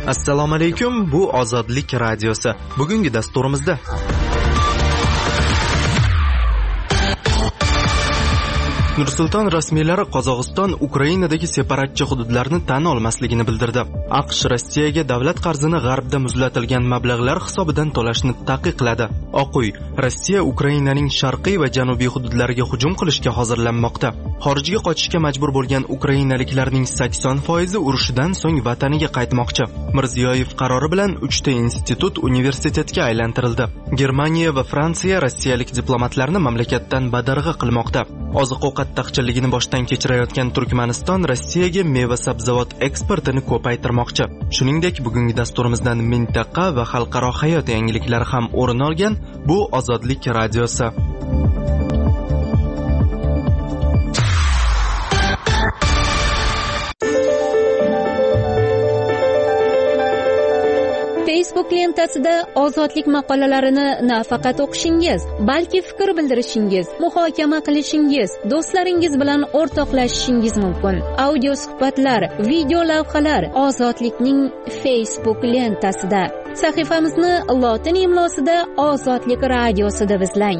Assalomu alaykum, bu Ozodlik radiosi. Bugungi dasturimizda Nursulton rasmiylari Qozog'iston Ukrainadagi separatchi hududlarni tan olmasligini bildirdi. AQSh Rossiyaga davlat qarzini g'arbda muzlatilgan mablag'lar hisobidan to'lashni taqiqladi. Oq uy: Rossiya Ukrainaning sharqiy va janubiy hududlariga hujum qilishga hozirlanmoqda. Xorijga qochishga majbur bo'lgan ukrainaliklarning 80% urushdan so'ng vataniga qaytmoqchi. Mirziyoyev qarori bilan 3 ta institut universitetga aylantirildi. Germaniya va Fransiya rossiyalik diplomatlarni mamlakatdan badarg'a qilmoqda. Oziq-ovqat taqchilligini boshdan kechirayotgan Turkmaniston Rossiyaga meva-sabzavot eksportini ko'paytirmoqchi. Shuningdek, bugungi dasturimizdan mintaqa va xalqaro hayot yangiliklari ham o'rin olgan. Bu Ozodlik radiosi. Facebook lentasida ozodlik maqolalarini nafaqat o'qishingiz, balki fikr bildirishingiz, muhokama qilishingiz, do'stlaringiz bilan o'rtoqlashishingiz mumkin. Audio suhbatlar, video lavhalar Ozodlikning Facebook lentasida. Sahifamizni lotin imlosida Ozodlik radiosi deb izlang.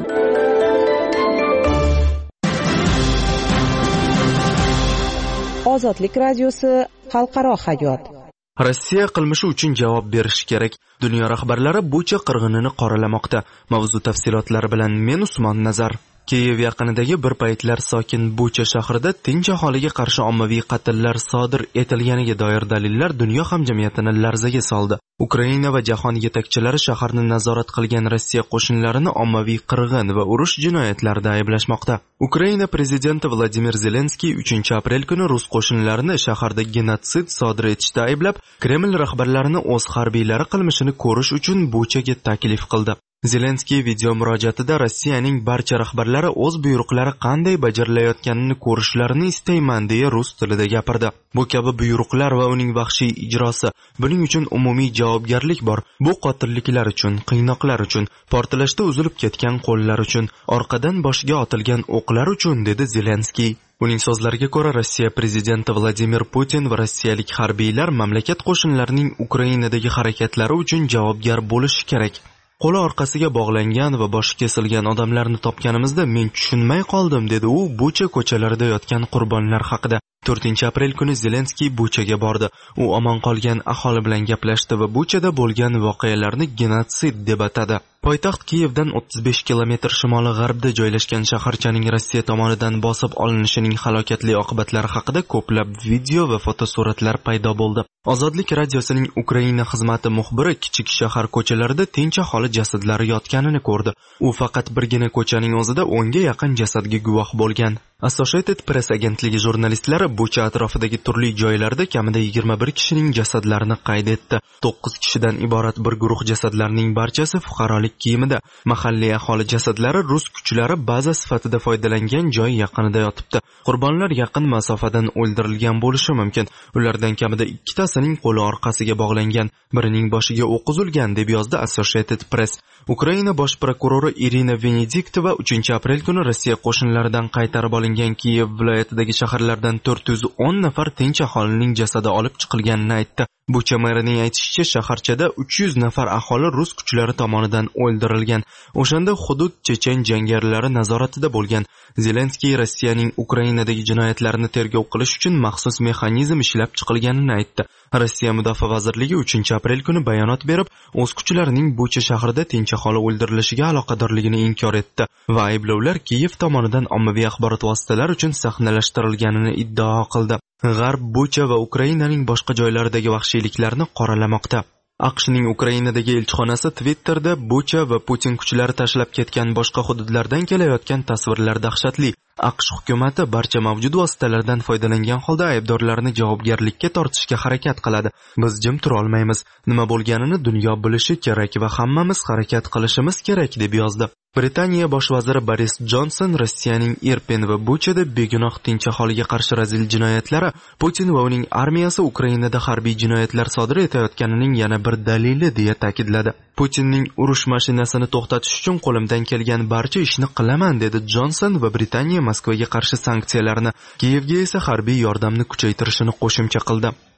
Ozodlik radiosi xalqaro hayot. Rossiya qilmishi uchun javob berishi kerak. Dunyo rahbarlari Bucha qirg'inini qoralamoqda. Mavzu tafsilotlari bilan men Usmon Nazar. Kiyev yaqinidagi bir paytlar sokin Bucha shahrida tinch aholiga qarshi ommaviy qatllar sodir etilganiga doir dalillar dunyo hamjamiyatini larzaga soldi. Ukraina va jahon yetakchilari shaharni nazorat qilgan Rossiya qo'shinlarini ommaviy qirg'in va urush jinoyatlarida ayblashmoqda. Ukraina prezidenti Vladimir Zelenskiy 3-aprel kuni rus qo'shinlarini shaharda genotsid sodir etishda ayblab, Kreml rahbarlarini o'z harbiylari qilmishini ko'rish uchun Buchaga taklif qildi. Zelenskiy video murojaatida Rossiyaning barcha rahbarlari o'z buyruqlari qanday bajarilayotganini ko'rishlarini istayman deya rus tilida gapirdi. Bu kabi buyruqlar va uning vahshiy ijrosi, buning uchun umumiy javobgarlik bor. Bu qotilliklar uchun, qiynoqlar uchun, portlashda uzilib ketgan qo'llar uchun, orqadan boshiga otilgan o'qlar uchun, dedi Zelenskiy. Uning so'zlariga ko'ra, Rossiya prezidenti Vladimir Putin va rossiyalik harbiylar mamlakat qo'shinlarining Ukrainadagi harakatlari uchun javobgar bo'lishi kerak. Qo'li orqasiga bog'langan va boshi kesilgan odamlarni topganimizda men tushunmay qoldim, dedi u Bucha ko'chalarida yotgan qurbonlar haqida. 4-aprel kuni Zelenskiy Buchaga bordi. U omon qolgan aholi bilan gaplashdi va Buchada bo'lgan voqealarni genotsid deb atadi. Poytaxt Kiyevdan 35 kilometr shimoli-g'arbda joylashgan shaharchaning Rossiya tomonidan bosib olinishining halokatli oqibatlari haqida ko'plab video va fotosuratlar paydo bo'ldi. Ozodlik radiosining Ukraina xizmati muxbiri kichik shahar ko'chalarida tinch aholi jasadlari yotganini ko'rdi. U faqat birgina ko'chaning o'zida 10 ga yaqin jasadga guvoh bo'lgan. Associated Press agentligi jurnalistlari Bucha atrofidagi turli joylarda kamida 21 kishining jasadlarini qayd etdi. 9 kishidan iborat bir guruh jasadlarning barchasi fuqarolik kiyimida. Mahalliy aholi jasadlari rus kuchlari baza sifatida foydalangan joy yaqinida yotibdi. Qurbonlar yaqin masofadan o'ldirilgan bo'lishi mumkin. Ulardan kamida 2 tasining qo'li orqasiga bog'langan, birining boshiga o'q uzilgan, deb yozdi Associated Press. Ukraina bosh prokurori Irina Venediktova 3-aprel kuni Rossiya qo'shinlaridan qaytarib olingan Kiyev viloyatidagi shaharlardan 410 nafar tinch aholining jasadi olib chiqilganini aytdi. Bucha merining aytishicha, shaharchada 300 nafar aholi rus kuchlari tomonidan o'ldirilgan. O'shanda hudud chechen jangarilar nazoratida bo'lgan. Zelenskiy Rossiyaning Ukrainadagi jinoyatlarini tergov qilish uchun maxsus mexanizm ishlab chiqilganini aytdi. Rossiya Mudofaa vazirligi 3-aprel kuni bayonot berib, o'z kuchlarining Bucha shahrida tinch aholi o'ldirilishiga aloqadorligini inkor etdi va ayblovlar Kiyev tomonidan ommaviy axborot vositalari uchun sahnalashtirilganini iddao qildi. G'arb Bucha va Ukrainaning boshqa joylaridagi vahshiyliklarni qoralamoqda. AQShning Ukrainadagi elchixonasi Twitterda Bucha va Putin kuchlari tashlab ketgan boshqa hududlardan kelayotgan tasvirlar dahshatli. AQSh hukumati barcha mavjud vositalardan foydalangan holda aybdorlarni javobgarlikka tortishga harakat qiladi. Biz jim tura olmaymiz. Nima bo'lganini dunyo bilishi kerak va hammamiz harakat qilishimiz kerak, deb yozdi. Britaniya bosh vaziri Boris Johnson Rossiyaning Irpin va Buchada begunoh tinch aholiga qarshi razil jinoyatlari Putin va uning armiyasi Ukrainada harbiy jinoyatlar sodir etayotganining yana bir dalili deya ta'kidladi. Putinning urush mashinasini to'xtatish uchun qo'limdan kelgan barcha ishni qilaman, dedi Johnson va Britaniya Moskvaga qarshi sanksiyalarni, Kiyevga esa harbiy yordamni kuchaytirishini qo'shimcha qildi.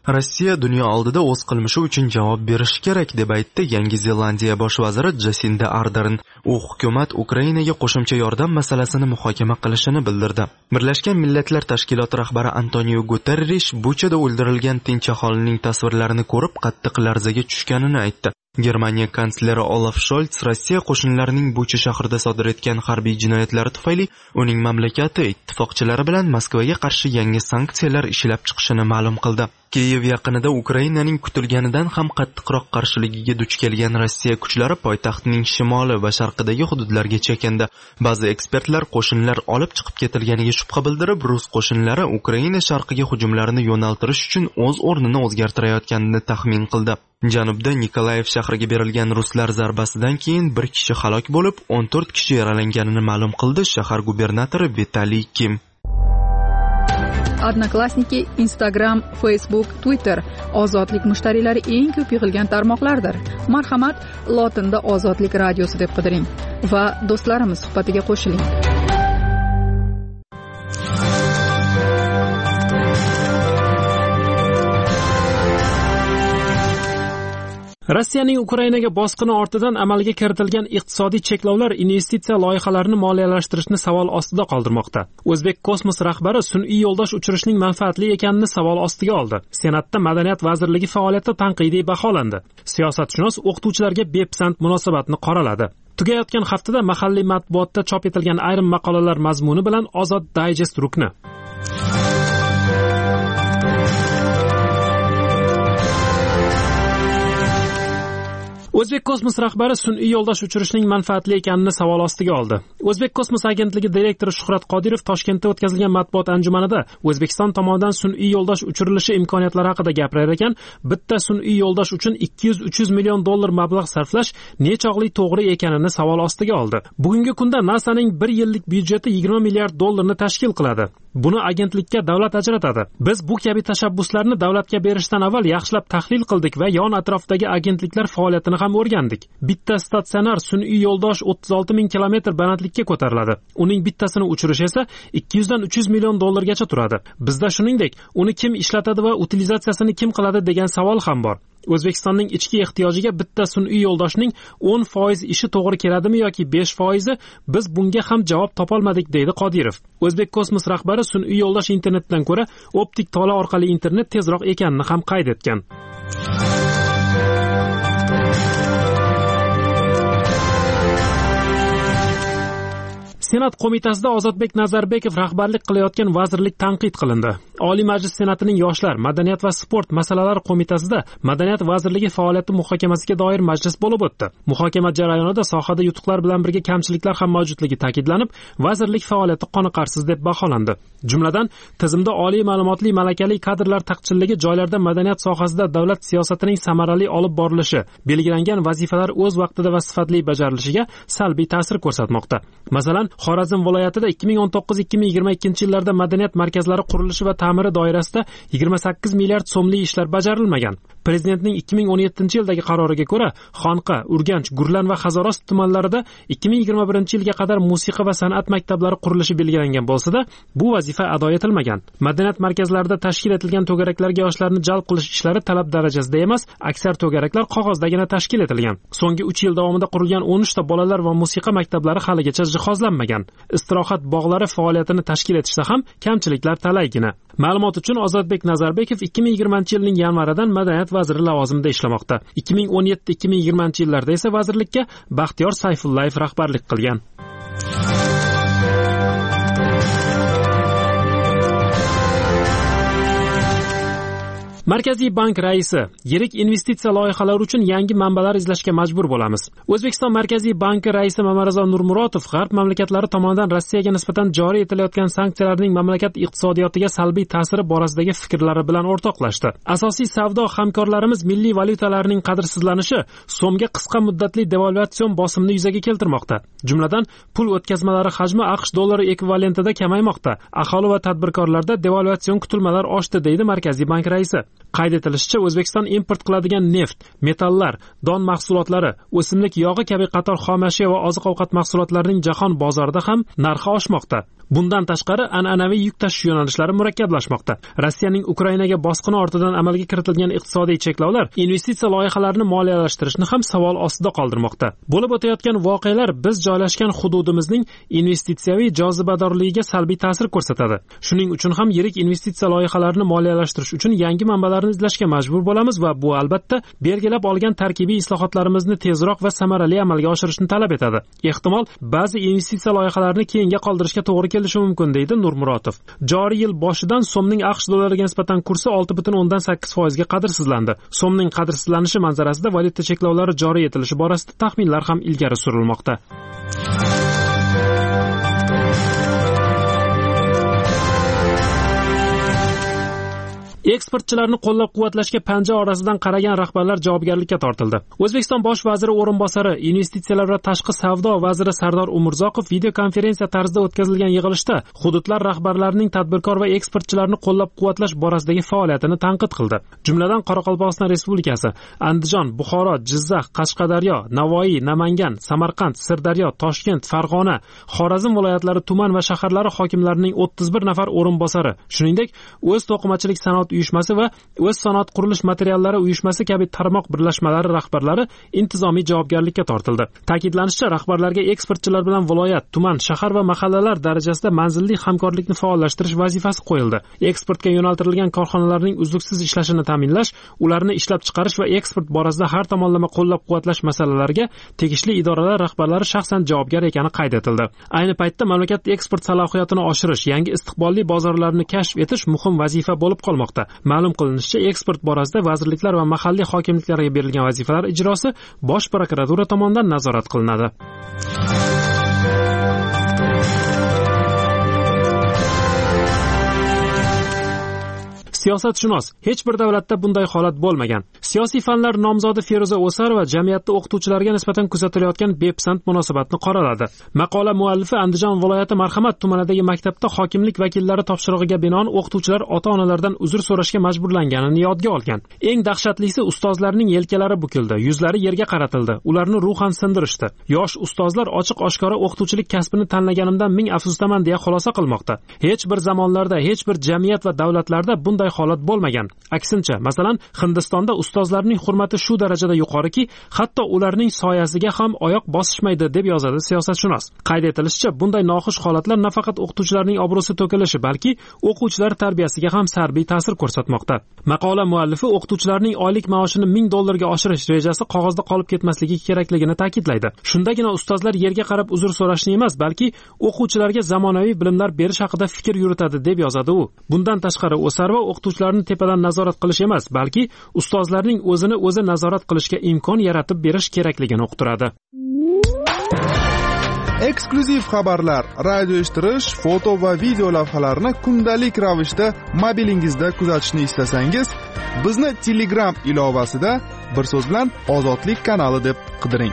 Rossiya dunyo oldida o'z qilmishi uchun javob berishi kerak deb aytdi Yangi Zelandiya bosh vaziri Jasinda Ardern. U hukumat Ukrainaga qo'shimcha yordam masalasini muhokama qilishini bildirdi. Birlashgan Millatlar Tashkiloti rahbari Antonio Guterrish Buchada o'ldirilgan tinch aholining tasvirlarini ko'rib qattiq larzaga tushganini aytdi. Germaniya kansleri Olaf Scholz Rossiya qo'shinlarining Bucha shahrida sodir etgan harbiy jinoyatlari tufayli uning mamlakati ittifoqchilari bilan Moskvaga qarshi yangi sanksiyalar ishlab chiqishini ma'lum qildi. Kiyev yaqinida Ukrainaning kutilganidan ham qattiqroq qarshiligiga duch kelgan Rossiya kuchlari poytaxtning shimoli va sharqidagi hududlarga chekindi. Ba'zi ekspertlar qo'shinlar olib chiqib ketilganiga shubha bildirib, rus qo'shinlari Ukraina sharqiga hujumlarini yo'naltirish uchun o'z o'rnini o'zgartirayotganini taxmin qildi. Janubda Nikolayev shahriga berilgan ruslar zarbasidan keyin bir kishi halok bo'lib, 14 kishi yaralanganini ma'lum qildi shahar gubernatori Vitaliy Kim. Odnoklassniki, Instagram, Facebook, Twitter ozodlik mushtariylari eng ko'p yig'ilgan tarmoqlardir. Marhamat, lotinda ozodlik radiosi deb qidiring va do'stlarimiz suhbatiga qo'shiling. Rossiyaning Ukrainaga bosqini ortidan amalga kiritilgan iqtisodiy cheklovlar investitsiya loyihalarini moliyalashtirishni savol ostida qoldirmoqda. O'zbek kosmos rahbari sun'iy yo'ldosh uchirishning manfaatli ekanini savol ostiga oldi. Senatda Madaniyat vazirligi faoliyati tanqidiy baholandi. Siyosatshunos o'qituvchilarga bepisand munosabatni qoraladi. Tugayotgan haftada mahalliy matbuotda chop etilgan ayrim maqolalar mazmuni bilan Ozod Digest rukni. O'zbek kosmos rahbari sun'iy yo'ldosh uchirishning manfaatli ekanini savol ostiga oldi. O'zbek kosmos agentligi direktori Shuhrat Qodirov Toshkentda o'tkazilgan matbuot anjumanida O'zbekiston tomonidan sun'iy yo'ldosh uchirilishi imkoniyatlari haqida gapirar ekan, bitta sun'iy yo'ldosh uchun 200-300 million dollar mablag' sarflash nechog'li to'g'ri ekanini savol ostiga oldi. Bugungi kunda NASAning 1 yillik byudjeti 20 milliard dollarni tashkil qiladi. Buni agentlikka davlat ajratadi. Biz bu kabi tashabbuslarni davlatga berishdan avval yaxshilab tahlil qildik va yon atrofdagi agentliklar faoliyatini ham o'rgandik. Bitta statsionar sun'iy yo'ldosh 36 ming kilometr balandlikka ko'tariladi. Uning bittasini uchirish esa 200 dan 300 million dollargacha turadi. Bizda shuningdek, uni kim ishlatadi va utilizatsiyasini kim qiladi degan savol ham bor. O'zbekistonning ichki ehtiyojiga bitta sun'iy yo'ldoshning 10% ishi to'g'ri keladimi yoki 5%? Biz bunga ham javob topolmadik, deydi Qodirov. O'zbek kosmos rahbari sun'iy yo'ldosh internetdan ko'ra optik tola orqali internet tezroq ekanini ham qayd etgan. Senat qo'mitasida Ozodbek Nazarbekov rahbarlik qilayotgan vazirlik tanqid qilindi. Oliy Majlis Senatining Yoshlar, Madaniyat va sport masalalari qo'mitasida Madaniyat vazirligi faoliyati muhokamasiga doir majlis bo'lib o'tdi. Muhokama jarayonida sohada yutuqlar bilan birga kamchiliklar ham mavjudligi ta'kidlanib, vazirlik faoliyati qoniqarsiz deb baholandi. Jumladan, tizimda oliy ma'lumotli malakali kadrlar taqchilligi, joylarda madaniyat sohasida davlat siyosatining samarali olib borilishi, belgilangan vazifalar o'z vaqtida va sifatli bajarilishiga salbiy ta'sir ko'rsatmoqda. Masalan, Xorazm viloyatida 2019-2022 yillarda madaniyat markazlari qurilishi va ta'miri doirasida 28 milliard so'mlik ishlar bajarilmagan. Prezidentning 2017-yildagi qaroriga ko'ra, Xonqa, Urganch, Gurlan va Hazoros tumanlarida 2021-yilga qadar musiqa va san'at maktablari qurilishi belgilangan bo'lsa-da, bu vazifa ado etilmagan. Madaniyat markazlarida tashkil etilgan to'garaklarga yoshlarni jalb qilish ishlari talab darajasida emas, aksar to'garaklar qog'ozdagina tashkil etilgan. So'nggi 3 yil davomida qurilgan 13 ta bolalar va musiqa maktablari haligacha jihozlanmagan. Istirohat bog'lari faoliyatini tashkil etishda ham kamchiliklar talaygina. Ma'lumot uchun Ozodbek Nazarbekov 2020-yilning yanvaridan madaniyat vaziri lavozimida ishlamoqda. 2017-2020 yillarda esa vazirlikka Baxtiyor Sayfullayev rahbarlik qilgan. Markaziy bank raisi: yirik investitsiya loyihalari uchun yangi manbalar izlashga majbur bo'lamiz. O'zbekiston Markaziy banki raisi Mamarizo Nurmuratov g'arb mamlakatlari tomonidan Rossiyaga nisbatan joriy etilayotgan sanksiyalarning mamlakat iqtisodiyotiga salbiy ta'siri borasidagi fikrlari bilan o'rtoqlashdi. Asosiy savdo hamkorlarimiz milliy valyutalarining qadrsizlanishi so'mga qisqa muddatli devalvatsiyon bosimini yuzaga keltirmoqda. Jumladan, pul o'tkazmalari hajmi AQSh dollari ekvivalentida kamaymoqda. Aholi va tadbirkorlarda devalvatsion kutilmalar oshdi, deydi Markaziy bank raisi. Qayd etilishicha, O'zbekiston import qiladigan neft, metallar, don mahsulotlari, o'simlik yog'i kabi qator xomashyo va oziq-ovqat mahsulotlarining jahon bozorida ham narxi oshmoqda. Bundan tashqari an'anaviy yuk tashish yo'nalishlari murakkablashmoqda. Rossiyaning Ukrainaga bosqini ortidan amalga kiritilgan iqtisodiy cheklovlar investitsiya loyihalarini moliyalashtirishni ham savol ostida qoldirmoqda. Bo'lib o'tayotgan voqealar biz joylashgan hududimizning investitsiyaviy jozibadorligiga salbiy ta'sir ko'rsatadi. Shuning uchun ham yirik investitsiya loyihalarini moliyalashtirish uchun yangi manbalarni izlashga majbur bo'lamiz va bu albatta belgilab olgan tarkibiy islohotlarimizni tezroq va samarali amalga oshirishni talab etadi. Ehtimol ba'zi investitsiya loyihalarini keyinga qoldirishga to'g'ri kelishi mumkin, deydi Nurmuratov. Joriy yil boshidan so'mning AQSh dollariga nisbatan kursi 6.8% ga qadrsizlandi. So'mning qadrsizlanishi manzarasida valyuta cheklovlari joriy etilishi borasida taxminlar ham ilgari surilmoqda. Eksportchilarni qo'llab-quvvatlashga panja orasidan qaragan rahbarlar javobgarlikka tortildi. O'zbekiston bosh vaziri o'rinbosari, investitsiyalar va tashqi savdo vaziri Sardor Umurzoqov video konferensiya tarzida o'tkazilgan yig'ilishda hududlar rahbarlarining tadbirkor va eksportchilarni qo'llab-quvvatlash borasidagi faoliyatini tanqid qildi. Jumladan Qoraqalpog'iston Respublikasi, Andijon, Buxoro, Jizzax, Qashqadaryo, Navoiy, Namangan, Samarqand, Sirdaryo, Toshkent, Farg'ona, Xorazm viloyatlari tuman va shaharlari hokimlarining 31 nafar o'rinbosari, shuningdek, o'z to'qimachilik sanoat uyushmasi va o'z sanoat qurilish materiallari uyushmasi kabi tarmoq birlashmalari rahbarlari intizomiy javobgarlikka tortildi. Ta'kidlanishicha, rahbarlarga eksportchilar bilan viloyat, tuman, shahar va mahallalar darajasida manzilli hamkorlikni faollashtirish vazifasi qo'yildi. Eksportga yo'naltirilgan korxonalarning uzluksiz ishlashini ta'minlash, ularni ishlab chiqarish va eksport borasida har tomonlama qo'llab-quvvatlash masalalariga tegishli idoralar rahbarlari shaxsan javobgar ekani qayd etildi. Ayni paytda mamlakat eksport salohiyatini oshirish, yangi istiqbolli bozorlarni kashf etish muhim vazifa bo'lib qolmoqda. Ma'lum qilinishicha, eksport borasida vazirliklar va mahalliy hokimliklarga berilgan vazifalar ijrosi Bosh prokuratura tomonidan nazorat qilinadi. Siyosatshunos: hech bir davlatda bunday holat bo'lmagan. Siyosiy fanlar nomzodi Feruza O'sarova jamiyatda o'qituvchilarga nisbatan kuzatilayotgan bepisand munosabatni qoraladi. Maqola muallifi Andijon viloyati Marhamat tumanidagi maktabda hokimlik vakillari topshirig'iga binoan o'qituvchilar ota-onalardan uzr so'rashga majburlanganini yodga olgan. Eng dahshatlisi, ustozlarning yelkalari bukildi, yuzlari yerga qaratildi, ularni ruhan sindirishdi. Yosh ustozlar ochiq-oshkora o'qituvchilik kasbini tanlaganimdan ming afsusdaman deya xulosa qilmoqda. Hech bir zamonlarda, hech bir jamiyat va davlatlarda bunday holat bo'lmagan. Aksincha, masalan, Hindistonda ustozlarning hurmati shu darajada yuqoriki, hatto ularning soyasiga ham oyoq bosishmaydi, deb yozadi siyosatshunos. Qayd etilishicha, bunday noxush holatlar nafaqat o'qituvchilarning obro'si to'kilishi, balki o'quvchilar tarbiyasiga ham salbiy ta'sir ko'rsatmoqda. Maqola muallifi o'qituvchilarning oylik maoshini $1000 ga oshirish rejasi qog'ozda qolib ketmasligi kerakligini ta'kidlaydi. Shundagina ustozlar yerga qarab uzr so'rashni emas, balki o'quvchilarga zamonaviy bilimlar berish haqida fikr yuritadi, deb yozadi u. Bundan tashqari, O'sarova o'qituvchilarni tepadan nazorat qilish emas, balki ustozlarning o'zini o'zi nazorat qilishga imkon yaratib berish kerakligini uqtiradi. Eksklyuziv xabarlar, radio eshittirish, foto va video lavhalarni kundalik ravishda mobilingizda kuzatishni istasangiz, bizni Telegram ilovasida bir so'z bilan Ozodlik kanali deb qidiring.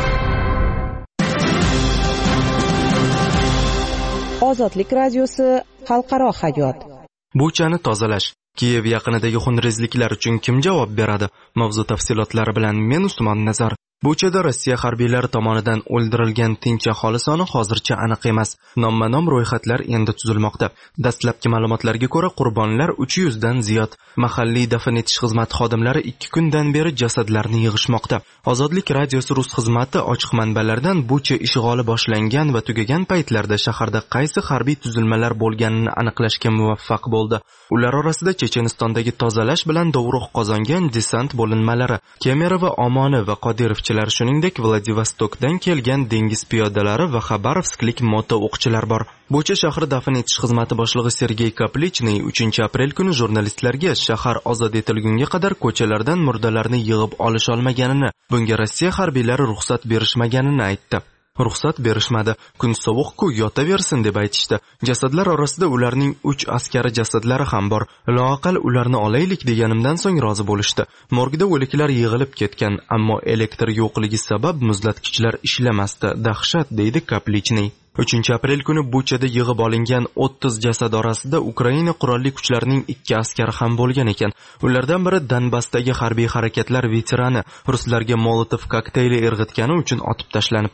Ozodlik radiosi xalqaro hayot. Buchani tozalash. Kiyev yaqinidagi xunrezliklar uchun kim javob beradi? Mavzu tafsilotlari bilan men Usmon Nazar. Buchada Rossiya harbiylari tomonidan o'ldirilgan tinch aholi soni hozircha aniq emas. Nomma-nom ro'yxatlar endi tuzilmoqda. Dastlabki ma'lumotlarga ko'ra, qurbonlar 300 dan ziyod. Mahalliy dafn etish xizmati xodimlari 2 kundan beri jasadlarni yig'ishmoqda. Ozodlik radiosi rus xizmati ochiq manbalardan Bucha ishg'oli boshlangan va tugagan paytlarda shaharda qaysi harbiy tuzilmalar bo'lganini aniqlashga muvaffaq bo'ldi. Ular orasida Chechenistondagi tozalash bilan dovruq qozongan desant bo'linmalari, Kemerovo, Omoni va Qodirovchilar, shuningdek Vladivostokdan kelgan dengiz piyodalari va Xabarovsklik moto o'qchilar bor. Bucha shahri dafn etish xizmati boshlig'i Sergey Kaplichniy 3 aprel kuni jurnalistlarga shahar ozod etilgunga qadar ko'chalardan murdalarni yig'ib olish olmaganini, bunga Rossiya harbiylari ruxsat berishmaganini aytdi. Ruxsat berishmadi. Kun sovuq-ku, yotaversin deb aytishdi. Jasadlar orasida ularning 3 askari jasadlari ham bor. Loaqal ularni olaylik deganimdan so'ng rozi bo'lishdi. Morgda o'liklar yig'ilib ketgan, ammo elektr yo'qligi sabab muzlatgichlar ishlamasdi. Dahshat, deydi Kaplichniy. 3 aprel kuni Buchada yig'ib olingan 30 jasad orasida Ukraina qurolli kuchlarining 2 askari ham bo'lgan ekan. Ulardan biri Donbassdagi harbiy harakatlar veterani, ruslarga Molotov kokteyli irg'itgani uchun otib tashlanibdi.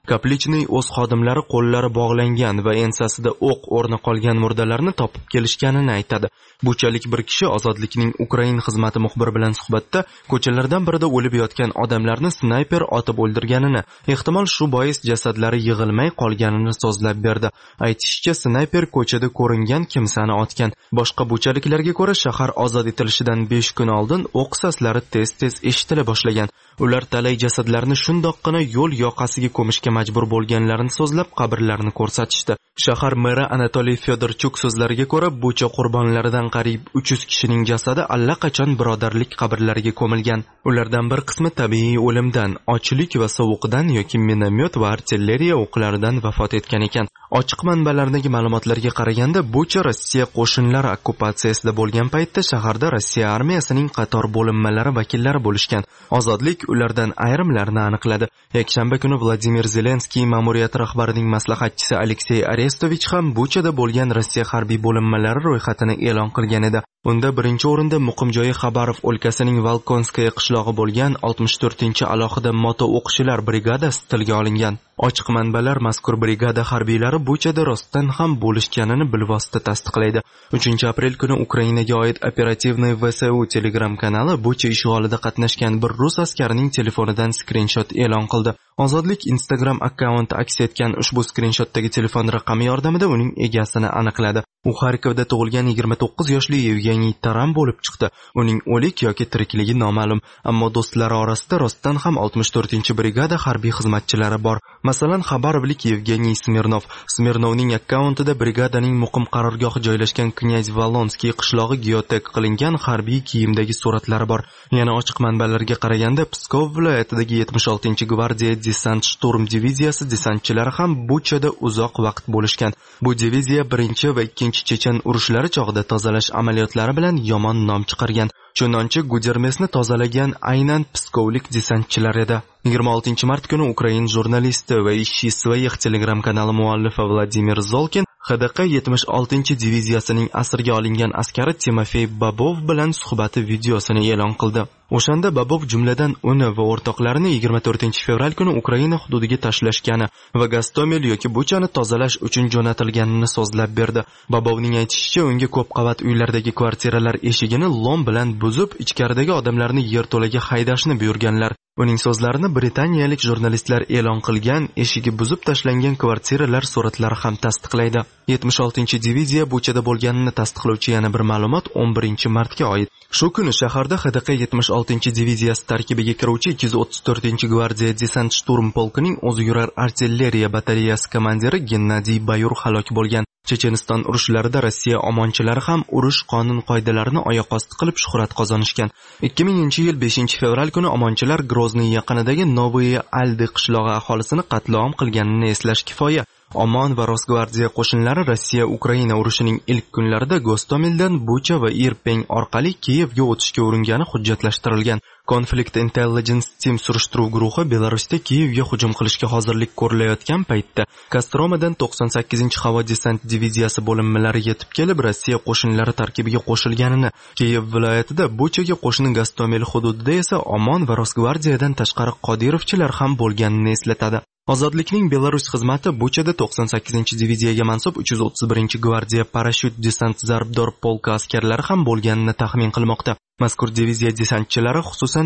Kaplichniy o'z xodimlari qo'llari bog'langan va ensasida o'q o'rni qolgan murdalarni topib kelishganini aytadi. Buchalik bir kishi Ozodlikning Ukrain xizmati muxbiri bilan suhbatda ko'chalardan birida o'lib yotgan odamlarni snayper otib o'ldirganini, ehtimol shu bois jasadlari yig'ilmay qolganini so'zlab berdi. Aytishicha, snayper ko'chada ko'ringan kimsani otgan. Boshqa buchaliklarga ko'ra, shahar ozod etilishidan 5 kun oldin o'q saslari tez-tez eshitila boshlagan. Ular talay jasadlarni shundoqqina yo'l yoqasiga ko'mishga majbur bo'lganlarini so'zlab, qabrlarni ko'rsatishdi. Shahar meri Anatoliy Fedorchuk so'zlariga ko'ra, bucha qurbonlaridan qariyb 300 kishining jasadi allaqachon birodarlik qabrlariga ko'milgan. Ulardan bir qismi tabiiy o'limdan, ochlik va sovuqdan yoki minomyot va artilleriya o'qlaridan vafot etgan ekan. Ochiq manbalardagi ma'lumotlarga qaraganda, bucha Rossiya qo'shinlari okkupatsiyasida bo'lgan paytda shaharda Rossiya armiyasining qator bo'linmalari vakillari bo'lishgan. Ozodlik ulardan ayrimlarini aniqladi. Yakshanba kuni Vladimir Zelenskiy ma'muriyati rahbarining maslahatchisi Aleksey Arestovich ham buchada bo'lgan Rossiya harbiy bo'linmalari ro'yxatini e'lon qilgan edi. Unda birinchi o'rinda muqim joyi Xabarov o'lkasining Volkonskaya qishlog'i bo'lgan 64-alohida moto o'qchilar brigadasi tilga olingan. Ochiq manbalar mazkur brigada harbiylari buchada rostdan ham bo'lishganini bilvosita tasdiqlaydi. 3-aprel kuni Ukrainaga oid operativniy VSU Telegram kanali bucha ishg'olida qatnashgan bir rus askarining telefonidan skrinshot e'lon qildi. Ozodlik Instagram akkaunti aks etgan ushbu skrinshotdagi telefon raqami yordamida uning egasini aniqladi. U Xarkovda tug'ilgan 29 yoshli Yevgeniy Taran bo'lib chiqdi. Uning o'lik yoki tirikligi noma'lum, ammo do'stlari orasida rostdan ham 64-brigada harbiy xizmatchilari bor. Masalan, Xabarovlik Yevgeniy Smirnov. Smirnovning akkauntida brigadaning muqim qarorgohi joylashgan Knyaz Valonskiy qishlog'i geotek qilingan harbiy kiyimdagi suratlari bor. Yana ochiq manbalarga qaraganda, Pskov viloyatidagi 76-gvardiya desant shturm diviziyasi desantchilari ham buchada uzoq vaqt bo'lishgan. Bu diviziya 1 va 2 Chechen urushlari chog'ida tozalash amaliyotlari bilan yomon nom chiqargan. Chunonchi Gudermesni tozalagan aynan pskovlik desantchilar edi. 26 mart kuni Ukrain jurnalisti va Ishchi Svayix Telegram kanali muallifi Vladimir Zolkin HDQ 76-diviziyasining asirga olingan askari Timofey Babov bilan suhbati videosini e'lon qildi. O'shanda Babov jumladan uni va o'rtoqlarini 24-fevral kuni Ukraina hududiga tashlashgani va Gostomel yoki Buchani tozalash uchun jo'natilganini so'zlab berdi. Babovning aytishicha, unga ko'p qavat uylardagi kvartiralar eshigini lom bilan buzib, ichkaridagi odamlarni yerto'laga haydashni buyurganlar. Uning so'zlarini britaniyalik jurnalistlar e'lon qilgan eshigi buzib tashlangan kvartiralar suratlari ham tasdiqlaydi. 76-diviziya buchada bo'lganini tasdiqlovchi yana bir ma'lumot 11-martga oid. Shu kuni shaharda HDQ 76-diviziyasi tarkibiga kiruvchi 234-gvardiya desant shturm polkining o'zi yurar artilleriya batareyasi komandiri Gennadiy Bayur halok bo'lgan. Checheniston urushlarida Rossiya omonchilari ham urush qonun-qoidalarini oyoq osti qilib shuhrat qozonishgan. 2000-yil 5-fevral kuni omonchilar Grozniy yaqinidagi Novoye Aldi qishlog'i aholisini qatl-om qilganini eslash kifoya. Omon va Rosgvardiya qo'shinlari Rossiya-Ukraina urushining ilk kunlarida Gostomeldan Bucha va Irpeng orqali Kiyevga o'tishga urungani hujjatlashtirilgan. Conflict Intelligence Team surishtiruv guruhi Belarusda Kiyevga hujum qilishga hozirlik ko'rilayotgan paytda Kostromadan 98-havo desant diviziyasi bo'linmalari yetib kelib, Rossiya qo'shinlari tarkibiga qo'shilganini, Kiyev viloyatida Buchaga qo'shni Gostomel hududida esa Omon va Rosgvardiyadan tashqari Qodirovchilar ham bo'lganini eslatadi. Ozodlikning Belarus xizmati Buchada 98-diviziyaga mansub 331-gvardiya parashyut desant zarbdor polka askarlari ham bo'lganini taxmin qilmoqda. Mazkur diviziya desantchilari xususan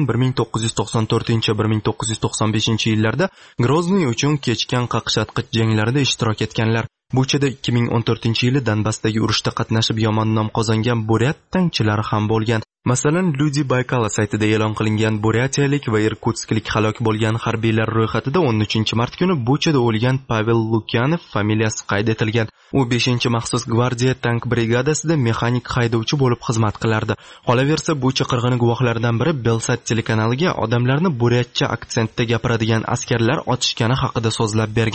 1990-1995-yillarda Grozniy uchun kechgan qaqshatqich janglarida ishtirok etganlar. Buchada 2014-yili Donbassdagi urushda qatnashib yomon nom qozongan Buryat tankchilari ham bo'lgan. Masalan, Люди Baykala saytida e'lon qilingan buryatiyalik va irkutsklik halok bo'lgan harbiylar ro'yxatida 13-mart kuni Buchada o'lgan Pavel Lukyanov familiyasi qayd etilgan. U 5-maxsus gvardiya tank brigadasida mexanik haydovchi bo'lib xizmat qilardi. Qolaversa, Bucha qirg'ini guvohlaridan biri Belsat telekanaliga odamlarni buryatcha aksentda gapiradigan askarlar otishgani haqida so'zlab bergan.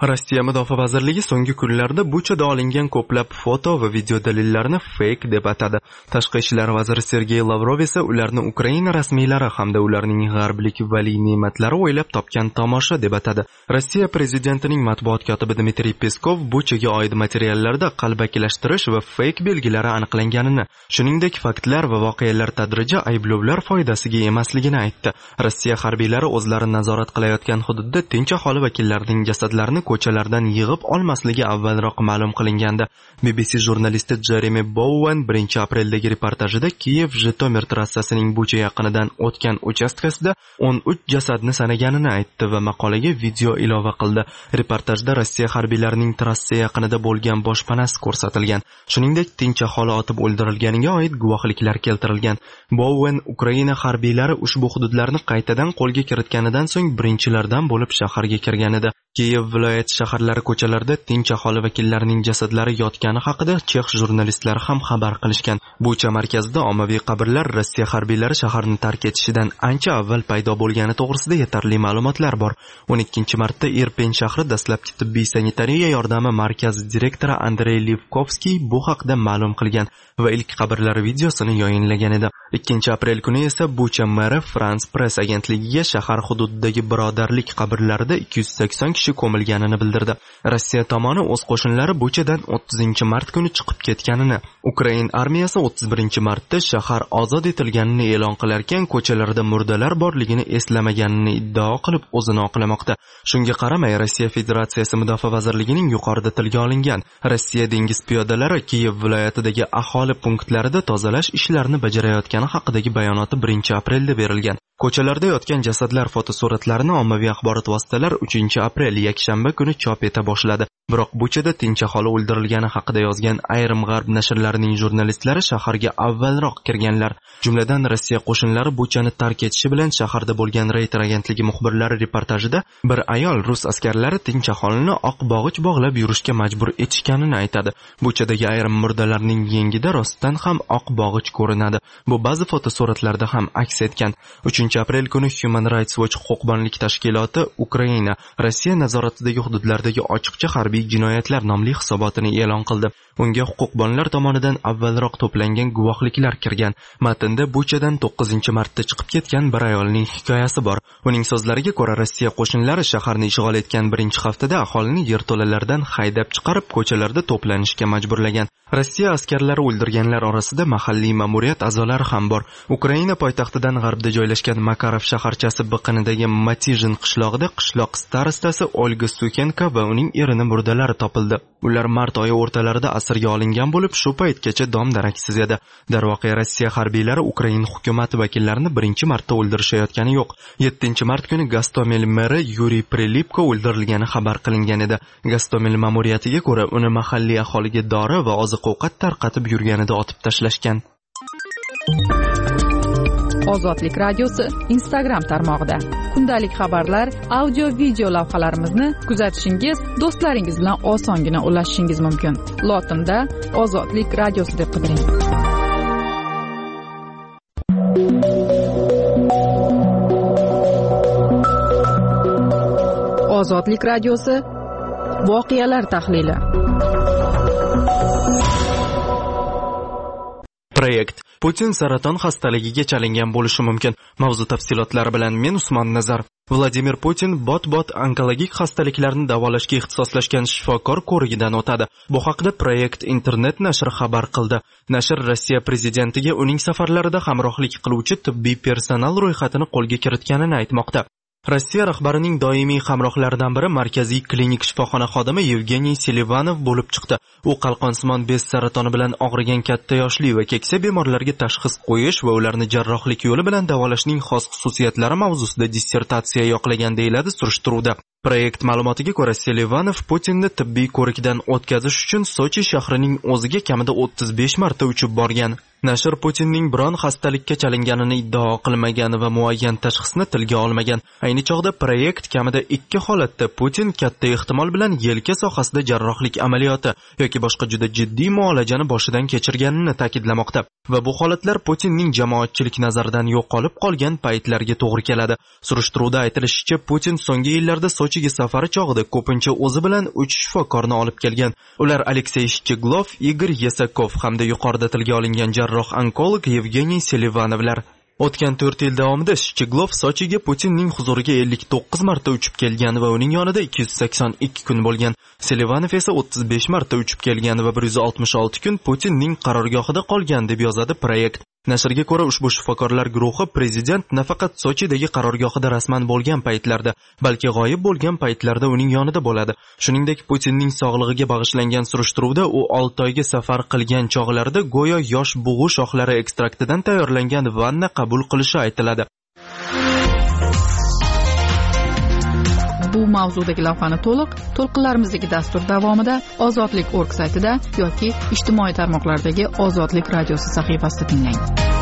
Rossiya Mudofaa vazirligi so'nggi kunlarda Buchada olingan ko'plab foto va video dalillarni fake deb atadi. Tashqi ishlar vaziri Sergey Lavrov esa ularni Ukraina rasmiylari hamda ularning g'arblik valiy ne'matlari o'ylab topgan tomosha deb atadi. Rossiya prezidentining matbuot kotibi Dmitriy Peskov Buchaga oid materiallarda qalbakilashtirish va fake belgilari aniqlanganini, shuningdek faktlar va voqealar tadriji ayblovlar foydasiga emasligini aytdi. Rossiya harbiylari o'zlari nazorat qilayotgan hududda tinch aholi vakillarining jasadlarini ko'chalardan yig'ib olmasligi avvalroq ma'lum qilingandi. BBC jurnalisti Jeremy Bowen 1-apreldagi reportajida Kiyev-Jitomir trassasining Bucha yaqinidan o'tgan uchastkasida 13 jasadni sanaganini aytdi va maqolaga video ilova qildi. Reportajda Rossiya harbiylarining trassa yaqinida bo'lgan boshpanasi ko'rsatilgan. Shuningdek, tinch aholi otib o'ldirilganiga oid guvohliklar keltirilgan. Bowen Ukraina harbiylari ushbu hududlarni qaytadan qo'lga kiritganidan so'ng birinchilardan bo'lib shaharga kirgan edi. Kiyev viloyati shaharlari ko'chalarida tinch aholi vakillarining jasadlari yotgani haqida chex jurnalistlari ham xabar qilishgan. Bucha markazida ommaviy qabrlar Rossiya harbiylari shaharni tark etishidan ancha avval paydo bo'lgani to'g'risida yetarli ma'lumotlar bor. 12-martda Irpin shahri dastlabki tibbiy sanitariya yordami markazi direktori Andrey Livkovskiy bu haqda ma'lum qilgan va ilk qabrlar videosini yayinlagan edi. 2-aprel kuni esa Bucha meri France Press agentligiga shahar hududidagi birodarlik qabrlarida 280 kishi ko'milganini bildirdi. Rossiya tomoni o'z qo'shinlari Buchadan 30-mart kuni chiqib ketganini, Ukraina armiyasi 31-martda shahar ozod etilganini e'lon qilarkan, ko'chalarda murdalar borligini eslamaganini iddao qilib o'zini oqlamoqda. Shunga qaramay, Rossiya Federatsiyasi Mudofaa vazirligining yuqorida tilga olingan Rossiya dengiz piyodalari Kiyev viloyatidagi aholi punktlarida tozalash ishlarini bajarayotgani haqidagi bayonoti 1-aprelda berilgan. Ko'chalarda yotgan jasadlar fotosuratlarini ommaviy axborot vositalari 3-aprel yakshanba kuni chop eta boshladi. Biroq Buchada tinch aholi o'ldirilgani haqida yozgan ayrim g'arb nashrlarining jurnalistlari shaharga avvalroq kirganlar. Jumladan Rossiya qo'shinlari Buchani tark etishi bilan shaharda bo'lgan Reuters agentligi muxbirlari reportajida bir ayol rus askarlari tinch aholini oq bog'ich bog'lab yurishga majbur etishganini aytadi. Buchadagi ayrim murdalarning yengida rostdan ham oq bog'ich ko'rinadi. Bu ba'zi fotosuratlarda ham aks etgan. 3-aprel kuni Human Rights Watch huquqbonlik tashkiloti Ukraina Rossiya nazoratidagi hududlardagi ochiqcha harbiy jinoyatlar nomli hisobotini e'lon qildi. Unga huquqbonlar tomonidan avvalroq to'plangan guvohliklar kirgan. Matnda Buchadan 9-martda chiqib ketgan bir ayolning hikoyasi bor. Uning so'zlariga ko'ra, Rossiya qo'shinlari shaharni ishg'ol etgan 1-haftada aholini yerto'lalardan haydab chiqarib ko'chalarda to'planishga majburlagan. Rossiya askarlari o'ldirganlar orasida mahalliy ma'muriyat a'zolari ham bor. Ukraina poytaxtidan g'arbda joylashgan Makarov shaharchasi biqinidagi Matijin qishlog'ida qishloq starostasi Olga Sukenko va uning erining murdalari topildi. Ular mart oyi o'rtalarida asirga olingan bo'lib, shu paytgacha dom-daraksiz edi. Darvoqe Rossiya harbiylari Ukraina hukumati vakillarini 1-martda o'ldirishayotgani yo'q. 7-mart kuni Gostomel meri Yuriy Prilipko o'ldirilgani xabar qilingan edi. Gostomel ma'muriyatiga ko'ra, uni mahalliy aholiga dori va oziq-ovqat tarqatib yurganida otib tashlashgan. Ozodlik radiosi Instagram tarmog'ida kundalik xabarlar, audio-video lavhalarimizni kuzatishingiz, do'stlaringiz bilan osongina ulashishingiz mumkin. Lotinda Ozodlik radiosi deb qidiring. Ozodlik radiosi voqealar tahlili. Proyekt Putin saraton xastaligiga chalingan bo'lishi mumkin. Mavzu tafsilotlari bilan men Usmon Nazar. Vladimir Putin bot onkologik xastaliklarni davolashga ixtisoslashgan shifokor ko'rigidan o'tadi. Bu haqda Proyekt internet nashri xabar qildi. Nashr Rossiya prezidentiga uning safarlarida hamrohlik qiluvchi tibbiy personal ro'yxatini qo'lga kiritganini aytmoqda. Rossiya rahbarining doimiy hamrohlaridan biri markaziy klinik shifoxona xodimi Yevgeniy Selivanov bo'lib chiqdi. U qalqonsimon bez saratoni bilan og'rigan katta yoshli va keksa bemorlarga tashxis qo'yish va ularni jarrohlik yo'li bilan davolashning xos xususiyatlari mavzusida dissertatsiya yoqlagan deyiladi surishtiruvda. Proyekt ma'lumotiga ko'ra, Selivanov Putinni tibbiy ko'rikdan o'tkazish uchun Sochi shahrining o'ziga kamida 35 marta uchib borgan. Nashr Putinning biron xastalikka chalinganini iddao qilmagan va muayyan tashxisni tilga olmagan. Ayni chog'da proyekt kamida 2 holatda Putin katta ehtimol bilan yelka sohasida jarrohlik amaliyoti yoki boshqa juda jiddiy muolajani boshidan kechirganini ta'kidlamoqda. Va bu holatlar Putinning jamoatchilik nazaridan yo'qolib qolgan paytlarga to'g'ri keladi. Surishtiruvda aytilishicha, Putin so'nggi yillarda Sochiga safari chog'ida ko'pincha o'zi bilan 3 shifokorni olib kelgan. Ular Aleksey Shcheglov, Igor Yesakov hamda yuqorida tilga olingan jarroh onkolog Yevgeniy Selivanovlar. O'tgan 4 yil davomida Shcheglov Sochiga Putinning huzuriga 59 marta uchib kelgan va uning yonida 282 kun bo'lgan. Selivanov esa 35 marta uchib kelgan va 166 kun Putinning qarorgohida qolgan deb yozadi proyekt. Nashrga ko'ra, ushbu shifokorlar guruhi prezident nafaqat Sochidagi qarorgohida rasman bo'lgan paytlarda, balki g'oyib bo'lgan paytlarda uning yonida bo'ladi. Shuningdek, Putinning sog'lig'iga bag'ishlangan surishtiruvda u 6 oyga safar qilgan chog'larida go'yo yosh bug'u shoxlari ekstraktidan tayyorlangan vanna qabul qilishi aytiladi. Bu mavzudagi lavhani to'lqinlarimizdagi dastur davomida Ozodlik.org saytida yoki ijtimoiy tarmoqlardagi Ozodlik radiosi sahifasida tinglang.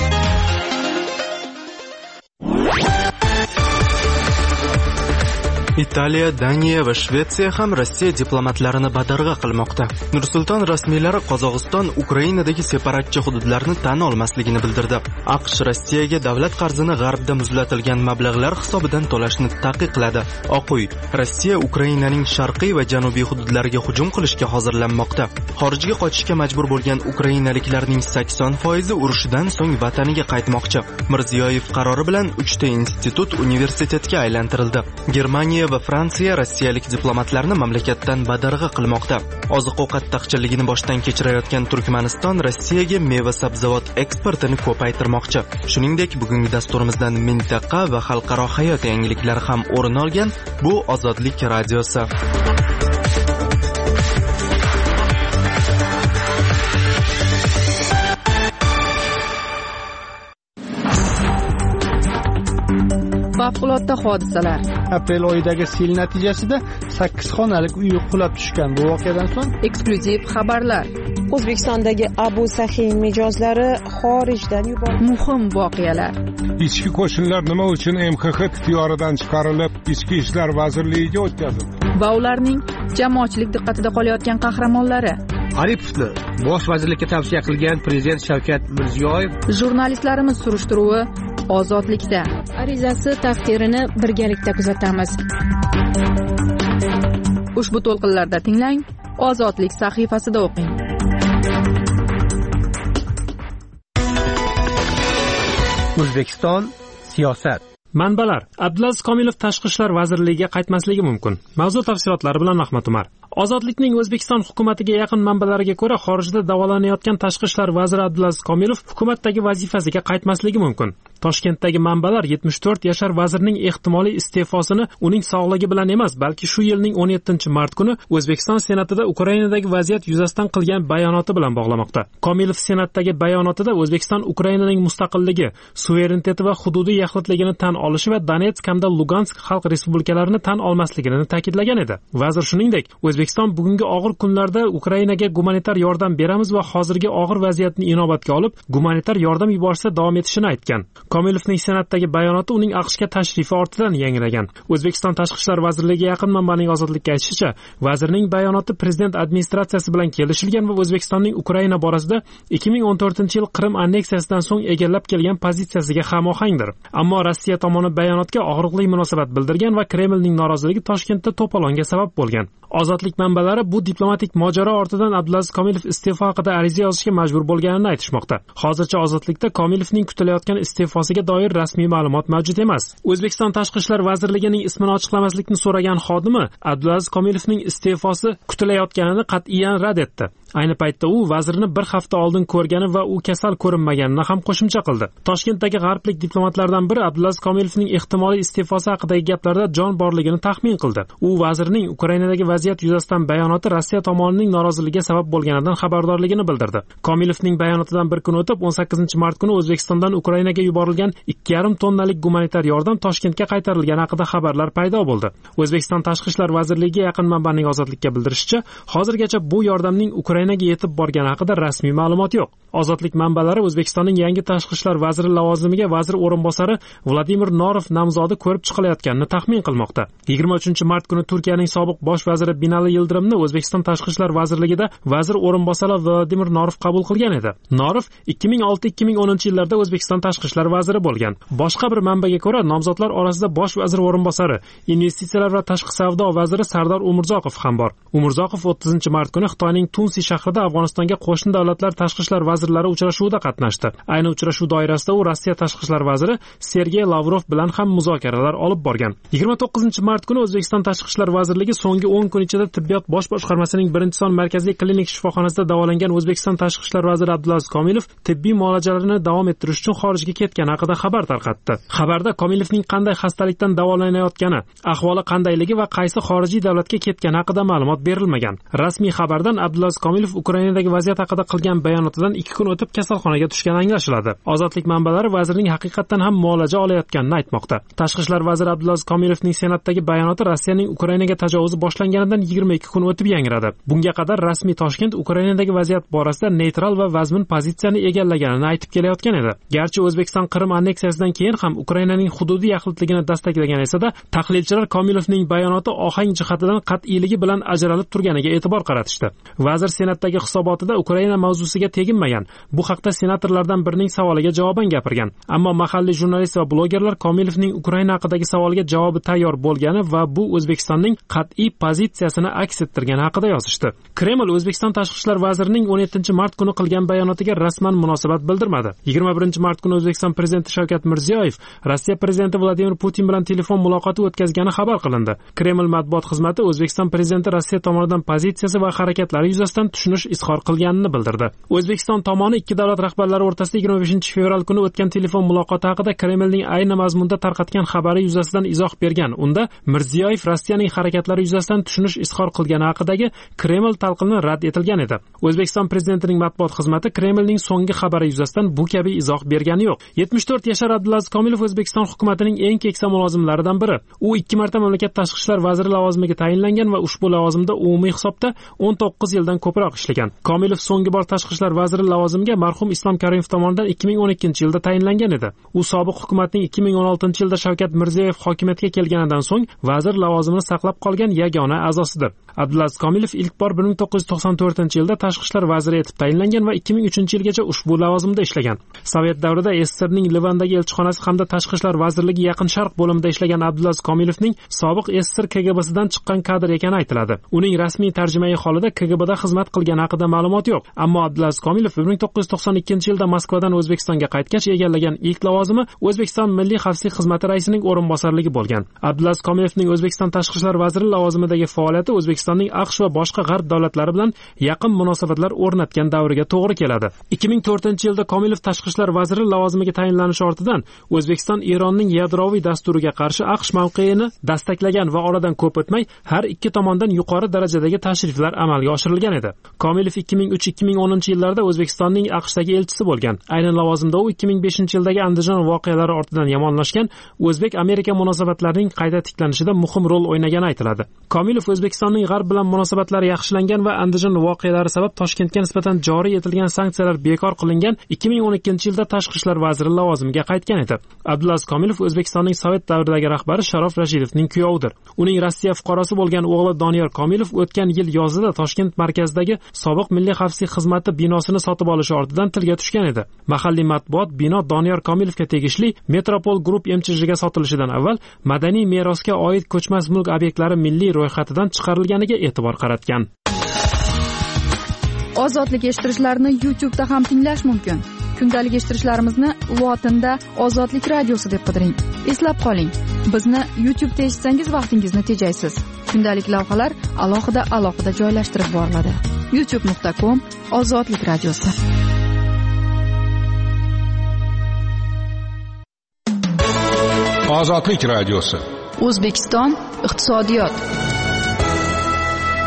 Italiya, Daniya va Shvetsiya ham Rossiya diplomatlarini badarg'a qilmoqda. Nursulton rasmiylari Qozog'iston Ukrainadagi separatchi hududlarni tan olmasligini bildirdi. AQSh Rossiyaga davlat qarzini g'arbda muzlatilgan mablag'lar hisobidan to'lashni taqiqladi. Oq uy: Rossiya Ukrainaning sharqiy va janubiy hududlariga hujum qilishga hozirlanmoqda. Xorijga qochishga majbur bo'lgan ukrainaliklarning 80% urushdan so'ng vataniga qaytmoqchi. Mirziyoyev qarori bilan 3 ta institut universitetga aylantirildi. Germaniya va Fransiya rossiyalik diplomatlarni mamlakatdan badarg'a qilmoqda. Oziq-ovqat taqchilligini boshdan kechirayotgan Turkmaniston Rossiyaga meva-sabzavot eksportini ko'paytirmoqchi. Shuningdek, bugungi dasturimizdan mintaqa va xalqaro hayot yangiliklari ham o'rin olgan. Bu Ozodlik radiosi. Favqulodda hodisalar. Aprel oyidagi sel natijasida 8 xonalik uy qulab tushgan. Bu voqeadan so'ng eksklyuziv xabarlar. O'zbekistondagi Abu Sahiy mijozlari xorijdan yuborildi. Muhim voqealar. Ichki qo'shinlar nima uchun MXX ixtiyoridan chiqarilib, Ichki ishlar vazirligiga o'tkazildi? Va ularning jamoatchilik diqqatida qolayotgan qahramonlari. Aripovni bosh vazirlikka tavsiya qilgan prezident Shavkat Mirziyoyev. Jurnalistlarimiz surishtiruvi Ozodlikda. Arizasi taqdirini birgalikda kuzatamiz. Ushbu to'lqinlarda tinglang, Ozodlik sahifasida o'qing. O'zbekiston siyosat. Manbalar: Abdulaziz Komilov Tashqi ishlar vazirligiga qaytmasligi mumkin. Mavzu tafsilotlari bilan Ahmad Umar. Ozodlikning O'zbekiston hukumatiga yaqin manbalariga ko'ra, xorijda davolanayotgan Tashqi ishlar vaziri Abdulaziz Komilov hukumatdagi vazifasiga qaytmasligi mumkin. Toshkentdagi manbalar 74 yashar vazirning ehtimoliy iste'fosini uning sog'ligi bilan emas, balki shu yilning 17-mart kuni O'zbekiston Senatida Ukrainadagi vaziyat yuzasidan qilgan bayonoti bilan bog'lamoqda. Komilov Senatdagi bayonotida O'zbekiston Ukrainaning mustaqilligi, suvereniteti va hududiy yaxlitligini tan olishi va Donetsk hamda Lugansk xalq respublikalarini tan olmasligini ta'kidlagan edi. Vazir shuningdek, O'zbekiston bugungi og'ir kunlarda Ukrainaga gumanitar yordam beramiz va hozirgi og'ir vaziyatni inobatga olib, gumanitar yordam yuborishda davom etishini aytgan. Komilovning Senatdagi bayonoti uning AQShga tashrifi ortidan yangragan. O'zbekiston Tashqi ishlar vazirligiga yaqin manbaning Ozodlikka aytishicha, vazirning bayonoti prezident administratsiyasi bilan kelishilgan va O'zbekistonning Ukraina borasida 2014-yil Qrim anneksiyasidan so'ng egallab kelgan pozitsiyasiga hamohangdir. Ammo Rossiya tomoni bayonotga og'riqli munosabat bildirgan va Kremlning noroziligi Toshkentda to'polonga sabab bo'lgan. Ozodlik manbalari bu diplomatik mojaro ortidan Abdulaziz Komilov iste'fo haqida ariza yozishga majbur bo'lganini aytishmoqda. Hozircha Ozodlikda Komilovning kutilayotgan iste'fosiga doir rasmiy ma'lumot mavjud emas. O'zbekiston Tashqi ishlar vazirligining ismini ochiqlamaslikni so'ragan xodimi Abdulaziz Komilovning iste'fosi kutilayotganini qat'iyan rad etdi. Ayni paytda u vazirni bir hafta oldin ko'rgani va u kasal ko'rinmaganini ham qo'shimcha qildi. Toshkentdagi g'arblik diplomatlardan biri Abdulaziz Komilovning ehtimoliy iste'fosi haqidagi gaplarda jon borligini taxmin qildi. U vazirning Ukrainadagi vaziyat yuzasidan bayonoti Rossiya tomonining noroziligiga sabab bo'lganidan xabardorligini bildirdi. Komilovning bayonotidan bir kun o'tib 18-mart kuni O'zbekistondan Ukrainaga yuborilgan 2,5 tonnalik gumanitar yordam Toshkentga qaytarilgani haqida xabarlar paydo bo'ldi. O'zbekiston Tashqi ishlar vazirligiga yaqin manbaning Ozodlikka bildirishicha, hozirgacha bu yordamning Ukrainaga yetib borgani haqida rasmiy ma'lumot yo'q. Ozodlik manbalari O'zbekistonning yangi tashqi ishlar vaziri lavozimiga vazir o'rinbosari Vladimir Norov nomzodi ko'rib chiqilayotganini taxmin qilmoqda. 23-mart kuni Turkiyaning sobiq bosh vaziri Binali Yildirimni O'zbekiston Tashqi ishlar vazirligida vazir o'rinbosari Vladimir Norov qabul qilgan edi. Norov 2006-2010 yillarda O'zbekiston Tashqi ishlar vaziri bo'lgan. Boshqa bir manbaga ko'ra, nomzodlar orasida bosh vazir o'rinbosari, investitsiyalar va tashqi savdo vaziri Sardor Umurzoqov ham bor. Umurzoqov 30-mart kuni Xitoyning Tunsi shahrida Afg'onistonga qo'shni davlatlar tashqi ishlar vazirlari uchrashuvida qatnashdi. Ayni uchrashuv doirasida u Rossiya tashqi ishlar vaziri Sergey Lavrov bilan ham muzokaralar olib borgan. 29-mart kuni O'zbekiston Tashqi ishlar vazirligi so'nggi 10 kun ichida tibbiyot bosh boshqarmasining 1-son markaziy klinik shifoxonasida davolangan O'zbekiston Tashqi ishlar vaziri Abdulaziz Komilov tibbiy muolajalarini davom ettirish uchun xorijga ketgani haqida xabar tarqatdi. Xabarda Komilovning qanday xastalikdan davolanayotgani, ahvoli qandayligi va qaysi xorijiy davlatga ketgani haqida ma'lumot berilmagan. Rasmiy xabardan Abdulaziz Komilov Ukrainadagi vaziyat haqida qilgan bayonotidan 2 kun o'tib kasalxonaga tushgani anglashiladi. Ozodlik manbalari vazirning haqiqatan ham muolaja olayotganini aytmoqda. Tashqi ishlar vaziri Abdulaziz Komilovning Senatdagi bayonoti Rossiyaning Ukrainaga tajovuzi boshlanganidan 22 kun o'tib yangradi. Bunga qadar rasmiy Toshkent Ukrainadagi vaziyat borasida neytral va vazmin pozitsiyani egallaganini aytib kelayotgan edi. Garchi O'zbekiston Qrim anneksiyasidan keyin ham Ukrainaning hududiy yaxlitligini dastaklagan esa-da, tahlilchilar Komilovning bayonoti ohang jihatidan qat'iyligi bilan ajralib turganiga e'tibor qaratishdi. Vazir Senatdagi hisobotida Ukraina mavzusiga teginmagan. Bu haqda senatorlardan birining savoliga javoban gapirgan. Ammo mahalliy jurnalist va blogerlar Komilovning Ukraina haqidagi savoliga javobi tayyor bo'lgani va bu O'zbekistonning qat'iy pozitsiyasini aks ettirgani haqida yozishdi. Kreml O'zbekiston Tashqi ishlar vazirining 17-mart kuni qilgan bayonotiga rasman munosabat bildirmadi. 21-mart kuni O'zbekiston prezidenti Shavkat Mirziyoyev Rossiya prezidenti Vladimir Putin bilan telefon muloqoti o'tkazgani xabar qilindi. Kreml matbuot xizmati O'zbekiston prezidenti Rossiya tomonidan pozitsiyasi va harakatlari yuzasidan tushunish izhor qilganini bildirdi. O'zbekiston tomoni ikki davlat rahbarlari o'rtasida 25-fevral kuni o'tgan telefon muloqoti haqida Kremlning ayni mazmunda tarqatgan xabari yuzasidan izoh bergan. Unda Mirziyoyev Rossiyaning harakatlari yuzasidan tushunish izhor qilgani haqidagi Kreml talqini rad etilgan edi. O'zbekiston prezidentining matbuot xizmati Kremlning so'nggi xabari yuzasidan bu kabi izoh bergani yo'q. 74 yashar Abdulaziz Komilov O'zbekiston hukumatining eng keksa mulozimlaridan biri. U 2 marta mamlakat tashqi ishlar vaziri lavozimiga tayinlangan va ushbu lavozimda umumiy hisobda 19 yildan ko'proq ishlagan. Komilov so'nggi bor tashqi ishlar vaziri lavozimiga marhum Islom Karimov tomonidan 2012-yilda tayinlangan edi. U sobiq hukumatning 2016-yilda Shavkat Mirziyoyev hokimiyatga kelganidan so'ng vazir lavozimini saqlab qolgan yagona a'zosidir. Abdulaziz Komilov ilk bor 1994-yilda tashqi ishlar vaziri etib tayinlangan va 2003-yilgacha ushbu lavozimda ishlagan. Sovet davrida SSRning Livandagi elchixonasi hamda tashqi ishlar vazirligi Yaqin Sharq bo'limida ishlagan Abdulaziz Komilovning sobiq SSR KGBsidan chiqqan kadr ekani aytiladi. Uning rasmiy tarjimai holida KGBda xizmat qilgani haqida ma'lumot yo'q. Ammo Abdulaziz Komilov 1992-yilda Moskvadan O'zbekistonga qaytgach egallagan ilk lavozimi O'zbekiston Milliy xavfsizlik xizmati raisining o'rinbosarligi bo'lgan. Abdulaziz Komilovning O'zbekiston tashqi ishlar vaziri lavozimidagi faoliyati O'zbekistonning AQSh va boshqa g'arb davlatlari bilan yaqin munosabatlar o'rnatgan davriga to'g'ri keladi. 2004-yilda Komilov tashqi ishlar vaziri lavozimiga tayinlanishi ortidan O'zbekiston Eronning yadroviy dasturiga qarshi AQSh mavqeini dastaklagan va oradan ko'p o'tmay har ikki tomondan yuqori darajadagi tashriflar amalga oshirilgan edi. Komilov 2003-2010 yillarda O'zbekistonning AQShdagi elchisi bo'lgan. Aynan lavozimda u 2005-yildagi Andijon voqealari ortidan yomonlashgan O'zbek-Amerika munosabatlarining qayta tiklanishida muhim rol o'ynagani aytiladi. Komilov O'zbekistonning g'arb bilan munosabatlari yaxshilangan va Andijon voqealari sabab Toshkentga nisbatan joriy etilgan sanksiyalar bekor qilingan 2012-yilda tashqi ishlar vaziri lavozimiga qaytgan edi. Abdulaziz Komilov O'zbekistonning Sovet davridagi rahbari Sharof Rashidovning kuyovidir. Uning Rossiya fuqarosi bo'lgan o'g'li Doniyor Komilov o'tgan yil yozida Toshkent markazidagi sobiq Milliy xavfsizlik xizmati binosini sotib olishi ortidan tilga tushgan edi. Mahalliy matbuot bino Doniyor Komilovga tegishli Metropol Group MCHga sotilishidan avval madaniy merosga oid ko'chmas mulk obyektlari milliy ro'yxatidan chiqarilganiga e'tibor qaratgan. Ozodlik eshittirishlarni YouTube'da ham tinglash mumkin. Kundalik eshittirishlarimizni lotinda Ozodlik radiosi deb qidiring. Eslab qoling, bizni YouTube'da eshitsangiz vaqtingizni tejaysiz. Kundalik lavhalar alohida joylashtirib boriladi. youtube.com/Ozodlik radiosi. Ozodlik radiosi. O'zbekiston iqtisodiyot.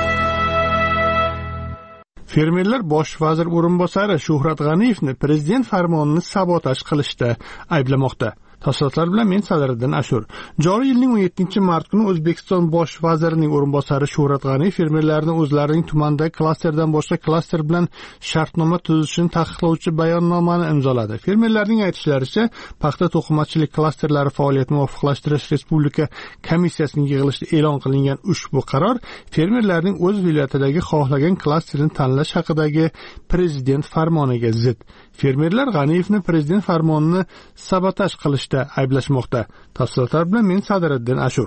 Fermerlar bosh vazir o'rinbosari Shuhrat G'aniyevni prezident farmonini sabotaj qilishda ayblamoqda. Tafsilotlar bilan men Sadiriddin Ashur. Joriy yilning 17-mart kuni O'zbekiston bosh vazirining o'rinbosari Shuhrat G'aniyev fermerlarni o'zlarining tumandagi klasterdan boshqa klaster bilan shartnoma tuzishini taqiqlovchi bayonnomani imzoladi. Fermerlarning aytishlaricha, paxta to'qimachilik klasterlari faoliyatini muvofiqlashtirish Respublika komissiyasining yig'ilishida e'lon qilingan ushbu qaror fermerlarning o'z viloyatidagi xohlagan klasterini tanlash haqidagi prezident farmoniga zid. Fermerlar G'aniyevni prezident farmonini sabotaj qilishda ayblashmoqda. Tafsilotlar bilan men Sadiriddin Ashur.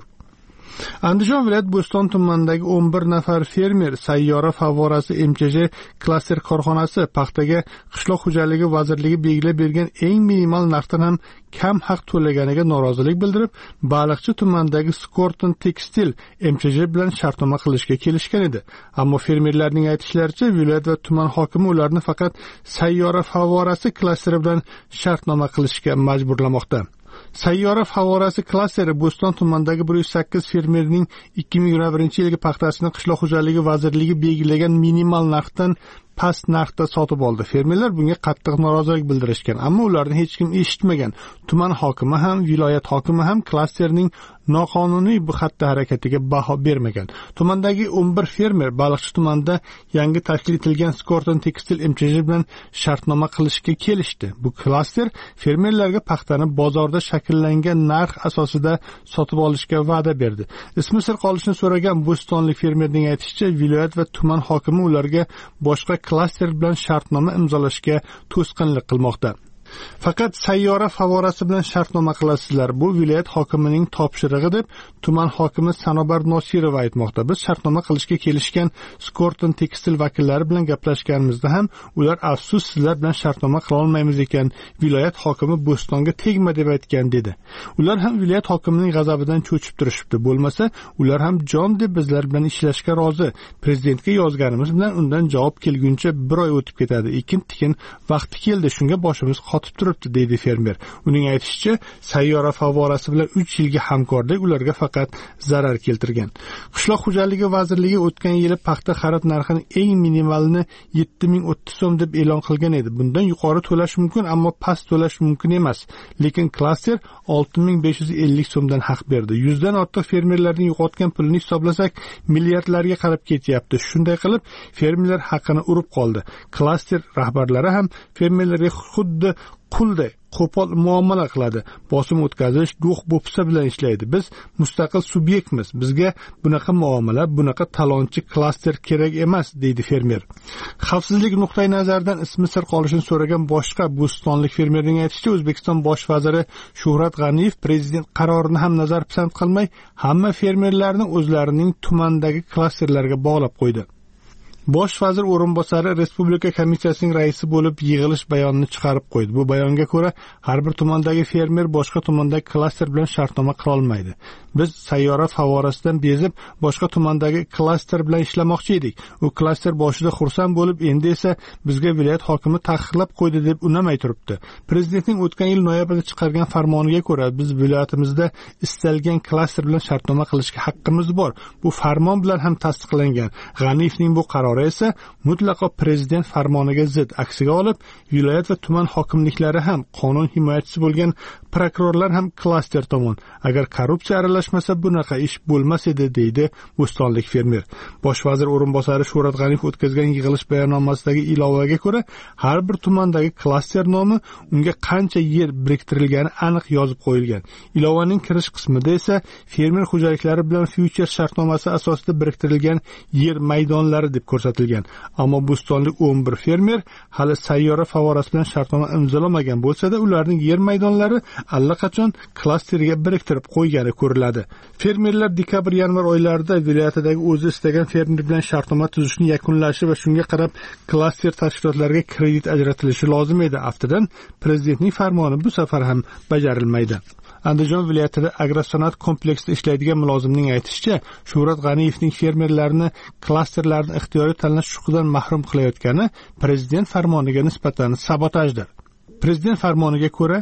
Andijon viloyat Bo'ston tumanidagi 11 nafar fermer sayyora favorasi MCJ klaster korxonasi paxtaga qishloq xo'jaligi vazirligi belgilab bergan eng minimal narxdan ham kam haq to'laganiga norozilik bildirib, Baliqchi tumanidagi Skorton Tekstil MCJ bilan shartnoma qilishga kelishgan edi. Ammo fermerlarning aytishlaricha, viloyat va tuman hokimi ularni faqat sayyora favorasi klasteri bilan shartnoma qilishga majburlamoqda. Sayyora favorasi klasteri Bo'ston tumanidagi 108 fermerning 2021-yilgi paxtasini qishloq xo'jaligi vazirligi belgilagan minimal narxdan past narxda sotib oldi. Fermerlar bunga qattiq norozilik bildirishgan, ammo ularni hech kim eshitmagan. Tuman hokimi ham, viloyat hokimi ham klasterning noqonuniy bu xatti harakatiga baho bermagan. Tumandagi 11 fermer Baliqchi tumanida yangi tashkil etilgan Skorton Tekstil MCJ bilan shartnoma qilishga kelishdi. Bu klaster fermerlarga paxtani bozorda shakllangan narx asosida sotib olishga va'da berdi. Ismi sir qolishini so'ragan bo'stonlik fermerning aytishicha, viloyat va tuman hokimi ularga boshqa klaster bilan shartnoma imzolashga to'sqinlik qilmoqda. Faqat sayyora favorasi bilan shartnoma qilasizlar. Bu viloyat hokimining topshirig'i deb tuman hokimi Sanobar Nosirova aytmoqda. Biz shartnoma qilishga kelishgan Skorton Tekstil vakillari bilan gaplashganimizda ham ular afsus sizlar bilan shartnoma qila olmaymiz ekan. Viloyat hokimi Bo'stonga tegma deb aytgan dedi. Ular ham viloyat hokimining g'azabidan cho'chib turishibdi. Bo'lmasa, ular ham jon deb bizlar bilan ishlashga rozi. Prezidentga yozganimiz bilan undan javob kelguncha 1 oy o'tib ketadi. Ekin-tikin vaqti keldi, shunga boshimiz qotib turibdi, deydi fermer. Uning aytishicha, sayyora favorasi bilan 3 yilga hamkorlik ularga faqat zarar keltirgan. Qishloq xo'jaligi vazirligi o'tgan yili paxta xarid narxini eng minimalini 7030 so'm deb e'lon qilgan edi. Bundan yuqori to'lash mumkin, ammo past to'lash mumkin emas. Lekin klaster 6550 so'mdan haq berdi. 100 dan ortiq fermerlarning yo'qotgan pulini hisoblasak, milliardlarga qarab ketyapti. Shunday qilib, fermerlar haqini urib qoldi. Klaster rahbarlari ham fermerlarga xuddi qulday qo'pol muomala qiladi. Bosim o'tkazish, do'q bo'psa bilan ishlaydi. Biz mustaqil subyektmiz. Bizga bunaqa muomala, bunaqa talonchi klaster kerak emas, deydi fermer. Xavfsizlik nuqtai nazaridan ismi sir qolishini so'ragan boshqa bo'stonlik fermerning aytishicha, O'zbekiston bosh vaziri Shuhrat G'aniyev prezident qarorini ham nazar pisand qilmay, hamma fermerlarni o'zlarining tumandagi klasterlarga bog'lab qo'ydi. Bosh vazir o'rinbosari Respublika komissiyasining raisi bo'lib yig'ilish bayonini chiqarib qo'ydi. Bu bayonga ko'ra, har bir tumandagi fermer boshqa tumandagi klaster bilan shartnoma qila olmaydi. Biz sayyora favorasidan bezib, boshqa tumandagi klaster bilan ishlamoqchi edik. U klaster boshida xursand bo'lib, endi esa bizga viloyat hokimi taqiqlab qo'ydi deb unamay turibdi. Prezidentning o'tgan yil noyabrda chiqargan farmoniga ko'ra, biz viloyatimizda istalgan klaster bilan shartnoma qilishga haqqimiz bor. Bu farmon bilan ham tasdiqlangan. G'aniyevning bu qarori esa mutlaqo prezident farmoniga zid. Aksiga olib, viloyat va tuman hokimliklari ham, qonun himoyachisi bo'lgan prokurorlar ham klaster tomon. Agar korrupsiya aralashmasa bunaqa ish bo'lmas edi, deydi bo'stonlik fermer. Bosh vazir o'rinbosari Shuhrat G'aniyev o'tkazgan yig'ilish bayonnomasidagi ilovaga ko'ra, har bir tumandagi klaster nomi, unga qancha yer biriktirilgani aniq yozib qo'yilgan. Ilovaning kirish qismida esa fermer xo'jaliklari bilan future shartnomasi asosida biriktirilgan yer maydonlari deb ko'rsatilgan. Ammo bo'stonlik 11 fermer hali sayyora favorasi bilan shartnoma imzolamagan bo'lsa-da, ularning yer maydonlari allaqachon klasterga biriktirib qo'ygani ko'riladi. Fermerlar dekabr-yanvar oylarida viloyatidagi o'zi istagan fermer bilan shartnoma tuzishni yakunlashi va shunga qarab klaster tashkilotlariga kredit ajratilishi lozim edi. Aftidan prezidentning farmoni bu safar ham bajarilmaydi. Andijon viloyatida agrosanoat kompleksida ishlaydigan mulozimning aytishicha, Shuhrat G'aniyevning fermerlarni klasterlarni ixtiyoriy tanlash huquqidan mahrum qilayotgani prezident farmoniga nisbatan sabotajdir. Prezident farmoniga ko'ra,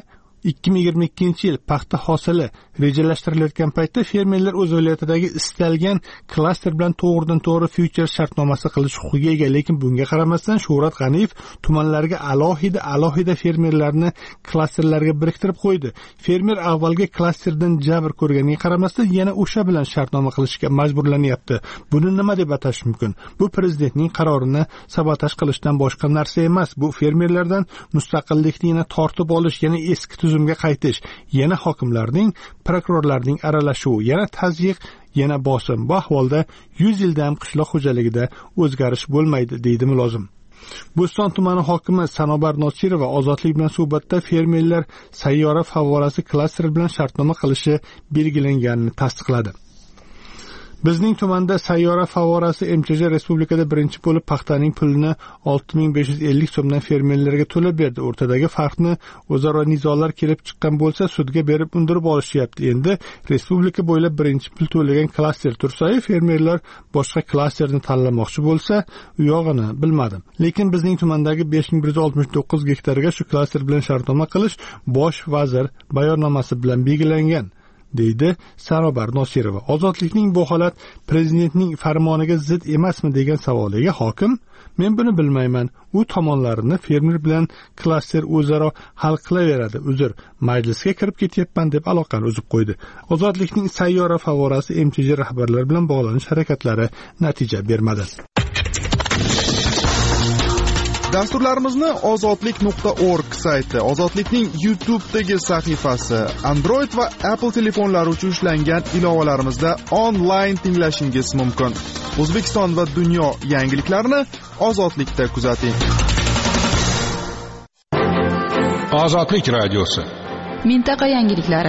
2022 yil paxta hosili rejalashtirilayotgan paytda fermerlar o'z viloyatidagi istalgan klaster bilan to'g'ridan-to'g'ri future shartnomasi qilish huquqiga ega, lekin bunga qaramasdan Shuhrat G'aniyev tumanlarga alohida fermerlarni klasterlarga biriktirib qo'ydi. Fermer avvalgi klasterdan jabr ko'rganiga qaramasdan yana o'sha bilan shartnoma qilishga majburlanyapti. Buni nima deb atash mumkin? Bu prezidentning qarorini sabotaj qilishdan boshqa narsa emas. Bu fermerlardan mustaqillikni yana tortib olish, yana eski tuzumga qaytish, yana hokimlarning, prokurorlarning aralashuvi, yana tazyiq, yana bosim. Bu ahvolda 100 yilda ham qishloq xo'jaligida o'zgarish bo'lmaydi, deydi mulozim. Bo'ston tumani hokimi Sanobar Nosirova Ozodlik bilan suhbatda fermerlar sayyora favorasi klaster bilan shartnoma qilishi belgilanganini tasdiqladi. Bizning tumanda sayyora favorasi MCJ respublikada birinchi bo'lib paxtaning pulini 6550 so'mdan fermerlarga to'lab berdi. O'rtadagi farqni o'zaro nizolar kelib chiqqan bo'lsa, sudga berib undirib olishyapti. Endi respublika bo'ylab birinchi pul to'lagan klaster tursa, fermerlar boshqa klasterni tanlamoqchi bo'lsa, u yog'ini bilmadim. Lekin bizning tumandagi 5169 gektarga shu klaster bilan shartnoma qilish bosh vazir bayonnomasi bilan belgilangan, deydi Sanobar Nosirova. Ozodlikning bu holat prezidentning farmoniga zid emasmi degan savoliga hokim, men buni bilmayman. U tomonlarini fermer bilan klaster o'zaro hal qilaveradi. Uzr, majlisga kirib ketyapman deb aloqani uzib qo'ydi. Ozodlikning sayyora favorasi MCJ rahbarlari bilan bog'lanish harakatlari natija bermadi. Dasturlarimizni ozodlik.org sayti, Ozodlikning YouTube'dagi sahifasi, Android va Apple telefonlari uchun ishlangan ilovalarimizda onlayn tinglashingiz mumkin. O'zbekiston va dunyo yangiliklarini Ozodlikda kuzating. Ozodlik radiosi. Mintaqa yangiliklari.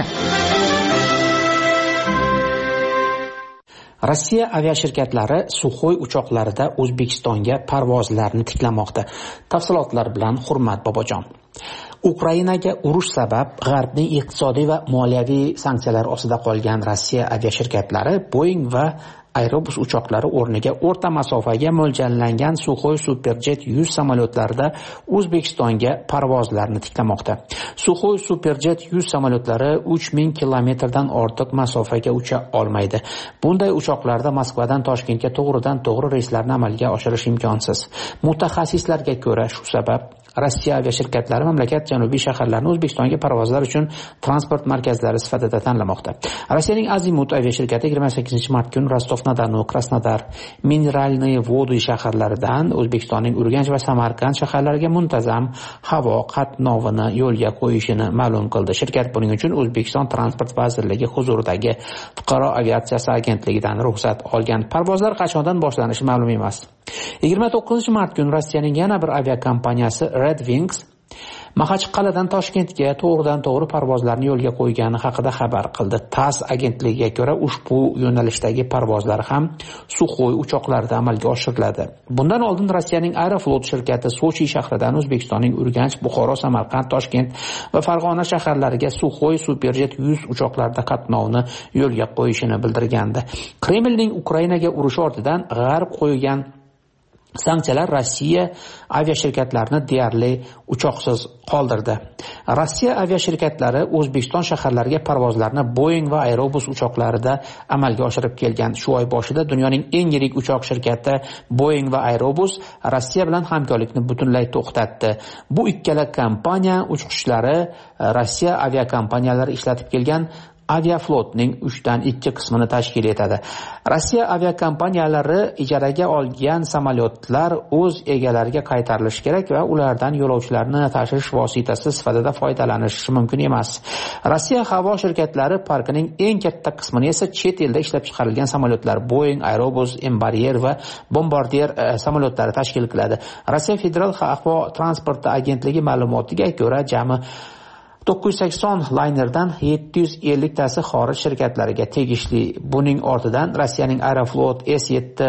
Rossiya aviashirkatlari Suxoy uchoqlarida O'zbekistonga parvozlarni tiklamoqda. Tafsilotlar bilan Hurmat Bobojon. Ukrainaga urush sabab G'arbning iqtisodiy va moliyaviy sanksiyalar ostida qolgan Rossiya aviashirkatlari Boeing va Airbus uchoqlari o'rniga o'rta masofaga mo'ljallangan Suxoy Superjet 100 samolyotlarida O'zbekistonga parvozlarni tiklamoqda. Suxoy Superjet 100 samolyotlari 3000 kilometrdan ortiq masofaga ucha olmaydi. Bunday uchoqlarda Moskvadan Toshkentga to'g'ridan-to'g'ri reyslarni amalga oshirish imkonsiz. Mutaxassislarga ko'ra, shu sabab Rossiya aviashirkatlari mamlakat janubiy shaharlarini O'zbekistonga parvozlar uchun transport markazlari sifatida tanlamoqda. Rossiyaning Azimut aviashirkati 28-mart kuni Rostov-na-Donu, Krasnodar, Mineralniy Vody shaharlaridan O'zbekistonning Urganch va Samarqand shaharlariga muntazam havo qatnovini yo'lga qo'yishini ma'lum qildi. Shirkat buning uchun O'zbekiston Transport vazirligi huzuridagi Fuqaro aviatsiyasi agentligidan ruxsat olgan. Parvozlar qachondan boshlanishi ma'lum emas. 29-mart kuni Rossiyaning yana bir aviakompaniyasi Red Wings Maxachqal'adan Toshkentga to'g'ridan-to'g'ri parvozlarni yo'lga qo'ygani haqida xabar qildi. TASS agentligiga ko'ra, ushbu yo'nalishdagi parvozlar ham Suxoy uchoqlarida amalga oshiriladi. Bundan oldin Rossiyaning Aeroflot shirkati Sochi shahridan O'zbekistonning Urganch, Buxoro, Samarqand, Toshkent va Farg'ona shaharlariga Suxoy Superjet 100 uchoqlarida qatnovni yo'lga qo'yishini bildirgandi. Kremlning Ukrainaga urushi ortidan G'arb qo'ygan sanksiyalar Rossiya aviashirkatlarini deyarli uchoqsiz qoldirdi. Rossiya aviashirkatlari O'zbekiston shaharlariga parvozlarni Boeing va Airbus uchoqlarida amalga oshirib kelgan. Shu oy boshida dunyoning eng yirik uchoq shirkati Boeing va Airbus Rossiya bilan hamkorlikni butunlay to'xtatdi. Bu ikkala kompaniya uchqishlari Rossiya aviakompaniyalari ishlatib kelgan Aviaflotning 3/2 qismini tashkil etadi. Rossiya aviakompaniyalari ijaraga olgan samolyotlar o'z egalariga qaytarilishi kerak va ulardan yo'lovchilarni tashish vositasi sifatida foydalanishi mumkin emas. Rossiya havo shirkatlari parkining eng katta qismini esa chet elda ishlab chiqarilgan samolyotlar Boeing, Airbus, Embraer va Bombardier samolyotlari tashkil qiladi. Rossiya Federal havo transporti agentligi ma'lumotiga ko'ra, jami 980 laynerdan 750 tasi xorij shirkatlariga tegishli. Buning ortidan Rossiyaning Aeroflot, S7 va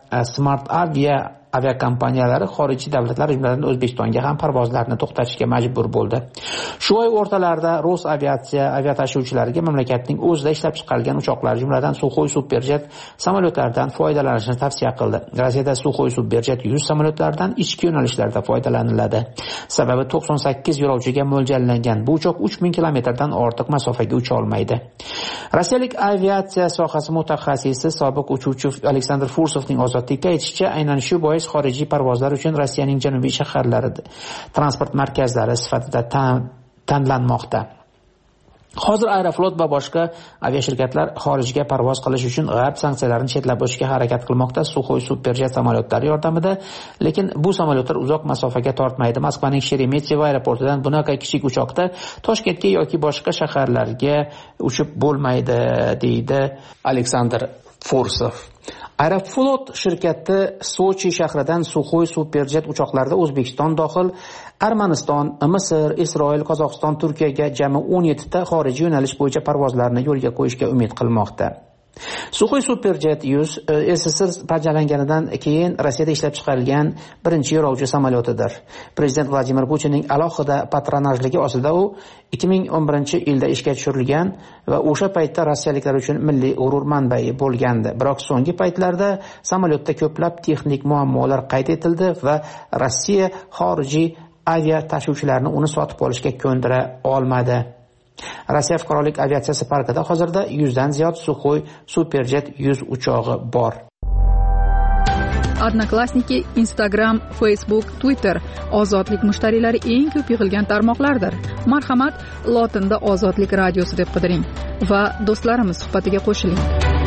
Smart aviakompaniyalari xorijiy davlatlar, jumladan O'zbekistonga ham parvozlarni to'xtatishga majbur bo'ldi. Shu oy o'rtalarida Rosaviatsiya aviatashuvchilariga mamlakatning o'zida ishlab chiqarilgan uchoqlar, jumladan Suxoy Superjet samolyotlaridan foydalanishni tavsiya qildi. Rossiyada Suxoy Superjet 100 samolyotlaridan ichki yo'nalishlarda foydalaniladi. Sababi 98 yo'lovchiga mo'ljallangan bu uchoq 3000 kilometrdan ortiq masofaga ucha olmaydi. Rossiyalik aviatsiya sohasi mutaxassisi sobiq uchuvchi Aleksandr Fursovning ozodlikda aytishicha, aynan shu bois xorijiy parvozlar uchun Rossiyaning janubiy shaharlari transport markazlari sifatida tanlanmoqda. Hozir Aeroflot va boshqa aviashirkatlar xorijga parvoz qilish uchun g'arb sanksiyalarini chetlab o'tishga harakat qilmoqda. Suxoy Superjet samolyotlari yordamida, lekin bu samolyotlar uzoq masofaga tortmaydi. Moskvaning Sheremetyevo aeroportidan bunaqa kichik uchoqda Toshkentga yoki boshqa shaharlarga uchib bo'lmaydi, deydi Aleksandr Fursov. Aeroflot shirkati Sochi shahridan Suxoy Superjet uchoqlarida O'zbekiston dohil Armaniston, Misr, Isroil, Qozog'iston, Turkiyaga jami 17 ta xorijiy yo'nalish bo'yicha parvozlarni yo'lga qo'yishga umid qilmoqda. Suxoy Superjet 100 SSSR parchalanganidan keyin Rossiyada ishlab chiqarilgan birinchi yo'lovchi samolyotidir. Prezident Vladimir Putinning alohida patronajligi ostida u 2011-yilda ishga tushirilgan va o'sha paytda rossiyaliklar uchun milliy g'urur manbai bo'lgandi. Biroq so'nggi paytlarda samolyotda ko'plab texnik muammolar qayd etildi va Rossiya xorijiy avia tashuvchilarni uni sotib olishga ko'ndira olmadi. Rossiya fuqarolik aviatsiyasi parkida hozirda 100 dan ziyod Suxoy Superjet 100 uchog'i bor. Odnoklassniki, Instagram, Facebook, Twitter ozodlik mushtariylari eng ko'p yig'ilgan tarmoqlardir. Marhamat, lotinda Ozodlik radiosi deb qidiring va do'stlarimiz suhbatiga qo'shiling.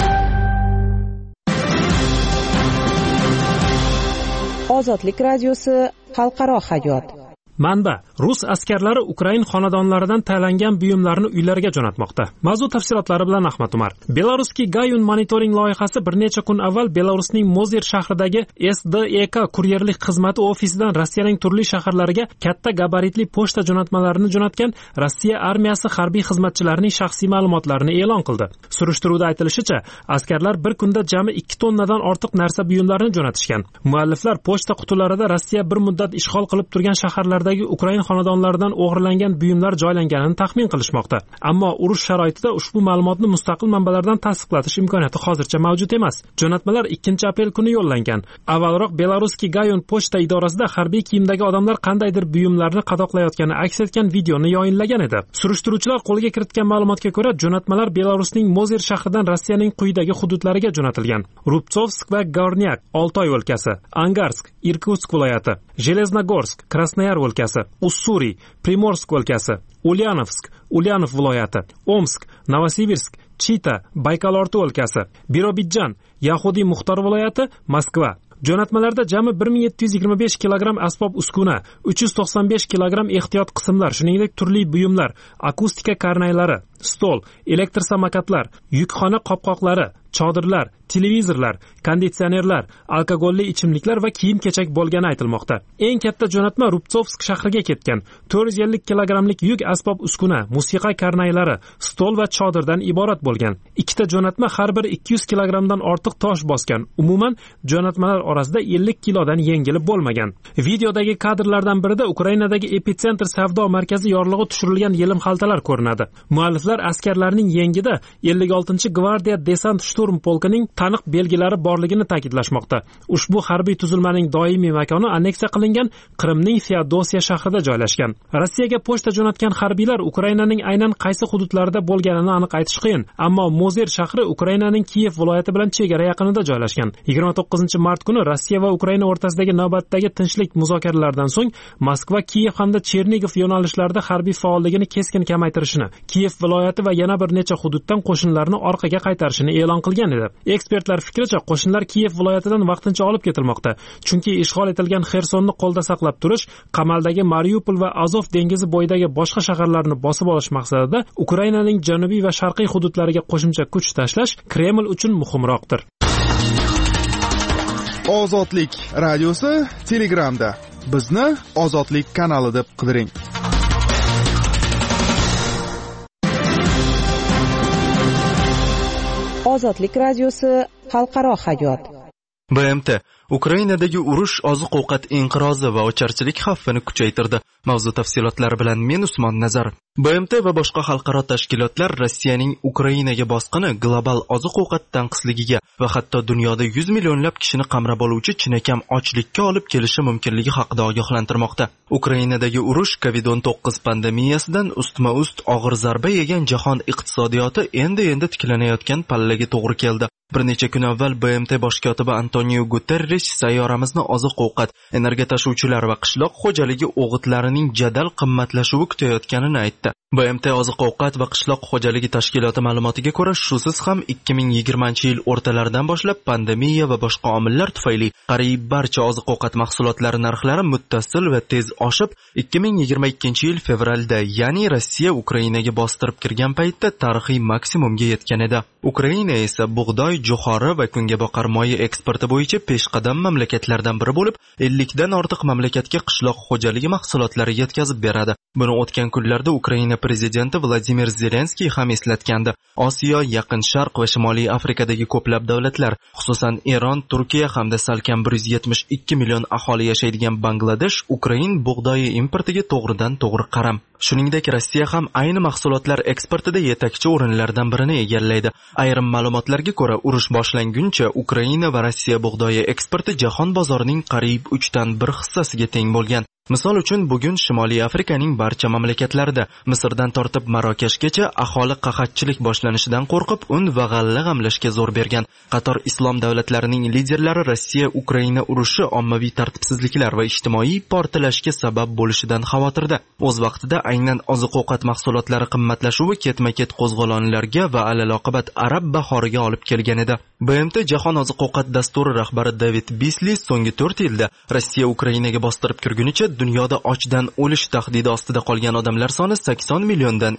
Ozodlik radiosi, xalqaro hayot. Manba: Rus askarlari Ukrain xonadonlaridan tayinlangan buyumlarni uylariga jo'natmoqda. Mavzu tafsilotlari bilan Ahmad Umar. Belarusski Gayun monitoring loyihasi bir necha kun avval Belarusning Mozir shahridagi SDEK kuryerlik xizmati ofisidan Rossiyaning turli shaharlariga katta gabaritli pochta jo'natmalarini jo'natgan Rossiya armiyasi harbiy xizmatchilarining shaxsiy ma'lumotlarini e'lon qildi. Surishtiruvda aytilishicha, askarlar bir kunda jami 2 tonnadan ortiq narsa buyumlarini jo'natishgan. Mualliflar pochta qutilarida Rossiya bir muddat ishg'ol qilib turgan shaharlarda Ukrain xonadonlaridan o'g'irlangan buyumlar joylanganini taxmin qilishmoqda. Ammo urush sharoitida ushbu ma'lumotni mustaqil manbalardan tasdiqlatish imkoniyati hozircha mavjud emas. Jo'natmalar 2-aprel kuni yo'llangan. Avvalroq Belarusski Gayun pochta idorasida harbiy kiyimdagi odamlar qandaydir buyumlarni qadoqlayotgani aks etgan videoni yoyinlagan edi. Surishtiruvchilar qo'lga kiritgan ma'lumotga ko'ra, jo'natmalar Belarusning Mozir shahridan Rossiyaning quyidagi hududlariga jo'natilgan: Rubtsovsk va Gornyak Oltoy o'lkasi, Angarsk Irkutsk viloyati, Железногорск Krasnoyar o'lkasi, Ussuriy Primorsk o'lkasi, Ulyanov viloyati, Omsk Novosibirsk Chita Baykalorti o'lkasi, Birobidjan Yahudiy Muxtor viloyati, Moskva. Jo'natmalarda jami 1725 kilogramm asbob uskuna, 395 kilogramm ehtiyot qismlar, shuningdek turli buyumlar, akustika karnaylari, stol, elektr samokatlar, yukxona qopqoqlari, chodirlar, televizorlar, konditsionerlar, alkogolli ichimliklar va kiyim-kechak bo'lgani aytilmoqda. Eng katta jo'natma Rubtsovsk shahriga ketgan. 450 kilogrammlik yuk asbob uskuna, musiqa karnaylari, stol va chodirdan iborat bo'lgan. Ikkita jo'natma har biri 200 kilogrammdan ortiq tosh bosgan. Umuman jo'natmalar orasida 50 kilodan yengili bo'lmagan. Videodagi kadrlardan birida Ukrainadagi epitsentr savdo markazi yorlig'i tushirilgan yelim xaltalar ko'rinadi. Mualliflar askarlarning yengida 56-gvardiya desant shturm polkining taniq belgilari borligini ta'kidlashmoqda. Ushbu harbiy tuzilmaning doimiy makoni anneksiya qilingan Qrimning Feodosiya shahrida joylashgan. Rossiyaga pochta jo'natgan harbiylar Ukrainaning aynan qaysi hududlarida bo'lganini aniq aytish qiyin, ammo Mozir shahri Ukrainaning Kiyev viloyati bilan chegara yaqinida joylashgan. 29-mart kuni Rossiya va Ukraina o'rtasidagi navbatdagi tinchlik muzokaralaridan so'ng Moskva, Kiyev hamda Chernigov yo'nalishlarida harbiy faolligini keskin kamaytirishini, Kiyev viloyati va yana bir necha hududdan qo'shinlarni orqaga qaytarishini e'lon qilgan edi. Ekspertlar fikricha, qo'shinlar Kiyev viloyatidan vaqtincha olib ketilmoqda, chunki ishg'ol etilgan Xersonni qo'lda saqlab turish, qamaldagi Mariupol va Azov dengizi bo'yidagi boshqa shaharlarni bosib olish maqsadida Ukrainaning janubiy va sharqiy hududlariga qo'shimcha kuch tashlash Kreml uchun muhimroqdir. Ozodlik radiosi Telegramda. Bizni Ozodlik kanali deb qidiring. Ozodlik radiosi, xalqaro hayot. BMT Ukrainadagi urush, oziq-ovqat inqirozi va ocharchilik xavfini kuchaytirdi. Mavzu tafsilotlari bilan men Usmon Nazar. BMT va boshqa xalqaro tashkilotlar Rossiyaning Ukrainaga bosqini global oziq-ovqat tanqisligiga va hatto dunyoda 100 millionlab kishini qamrab oluvchi chinakam ochlikka olib kelishi mumkinligi haqida ogohlantirmoqda. Ukrainadagi urush COVID-19 pandemiyasidan ustma-ust og'ir zarba yegan jahon iqtisodiyoti endi tiklanayotgan pallaga to'g'ri keldi. Bir necha kun avval BMT bosh kotibi Antonio Guterres sayyoramizni oziq-ovqat, energiya tashuvchilar va qishloq xo'jaligi o'g'itlarining jadal qimmatlashuvi kutayotganini aytdi. BMT oziq-ovqat va qishloq xo'jaligi tashkiloti ma'lumotiga ko'ra, shusiz ham 2020-yil o'rtalaridan boshlab pandemiya va boshqa omillar tufayli qariyb barcha oziq-ovqat mahsulotlari narxlari muttasil va tez oshib, 2022-yil fevralda, ya'ni Rossiya Ukrainaga bostirib kirgan paytda tarixiy maksimumga yetgan edi. Ukraina esa bug'doy, jo'xori va kungaboqar moyi eksporti bo'yicha peshqadam mamlakatlardan biri bo'lib, 50 dan ortiq mamlakatga qishloq xo'jaligi mahsulotlari yetkazib beradi. Buni o'tgan kunlarda Ukraina prezidenti Vladimir Zelenskiy ham eslatgandi. Osiyo, Yaqin Sharq va Shimoliy Afrikadagi ko'plab davlatlar, xususan Eron, Turkiya hamda salkam 172 million aholi yashaydigan Bangladesh Ukrain bug'doyi importiga to'g'ridan-to'g'ri qaram. Shuningdek, Rossiya ham ayni mahsulotlar eksportida yetakchi o'rinlardan birini egallaydi. Ayrim ma'lumotlarga ko'ra, urush boshlanguncha Ukraina va Rossiya bug'doyi eksporti jahon bozorining qariyb 3 dan 1 hissasiga teng bo'lgan. Misol uchun, bugun Shimoliy Afrikaning barcha mamlakatlarida, Misrdan tortib Marokashgacha aholi qahatchilik boshlanishidan qo'rqib, un va g'alla g'amlashga zo'r bergan. Qator islom davlatlarining liderlari Rossiya-Ukraina urushi ommaviy tartibsizliklar va ijtimoiy portlashga sabab bo'lishidan xavotirda. O'z vaqtida aynan oziq-ovqat mahsulotlari qimmatlashuvi ketma-ket qo'zg'olonlarga va alaloqibat arab bahoriga olib kelgan edi. BMT Jahon oziq-ovqat dasturi rahbari David Beasley so'nggi 4 yilda Rossiya Ukrainaga bostirib kirgunicha dunyoda ochdan o'lish tahdidi ostida qolgan odamlar soni 80 milliondan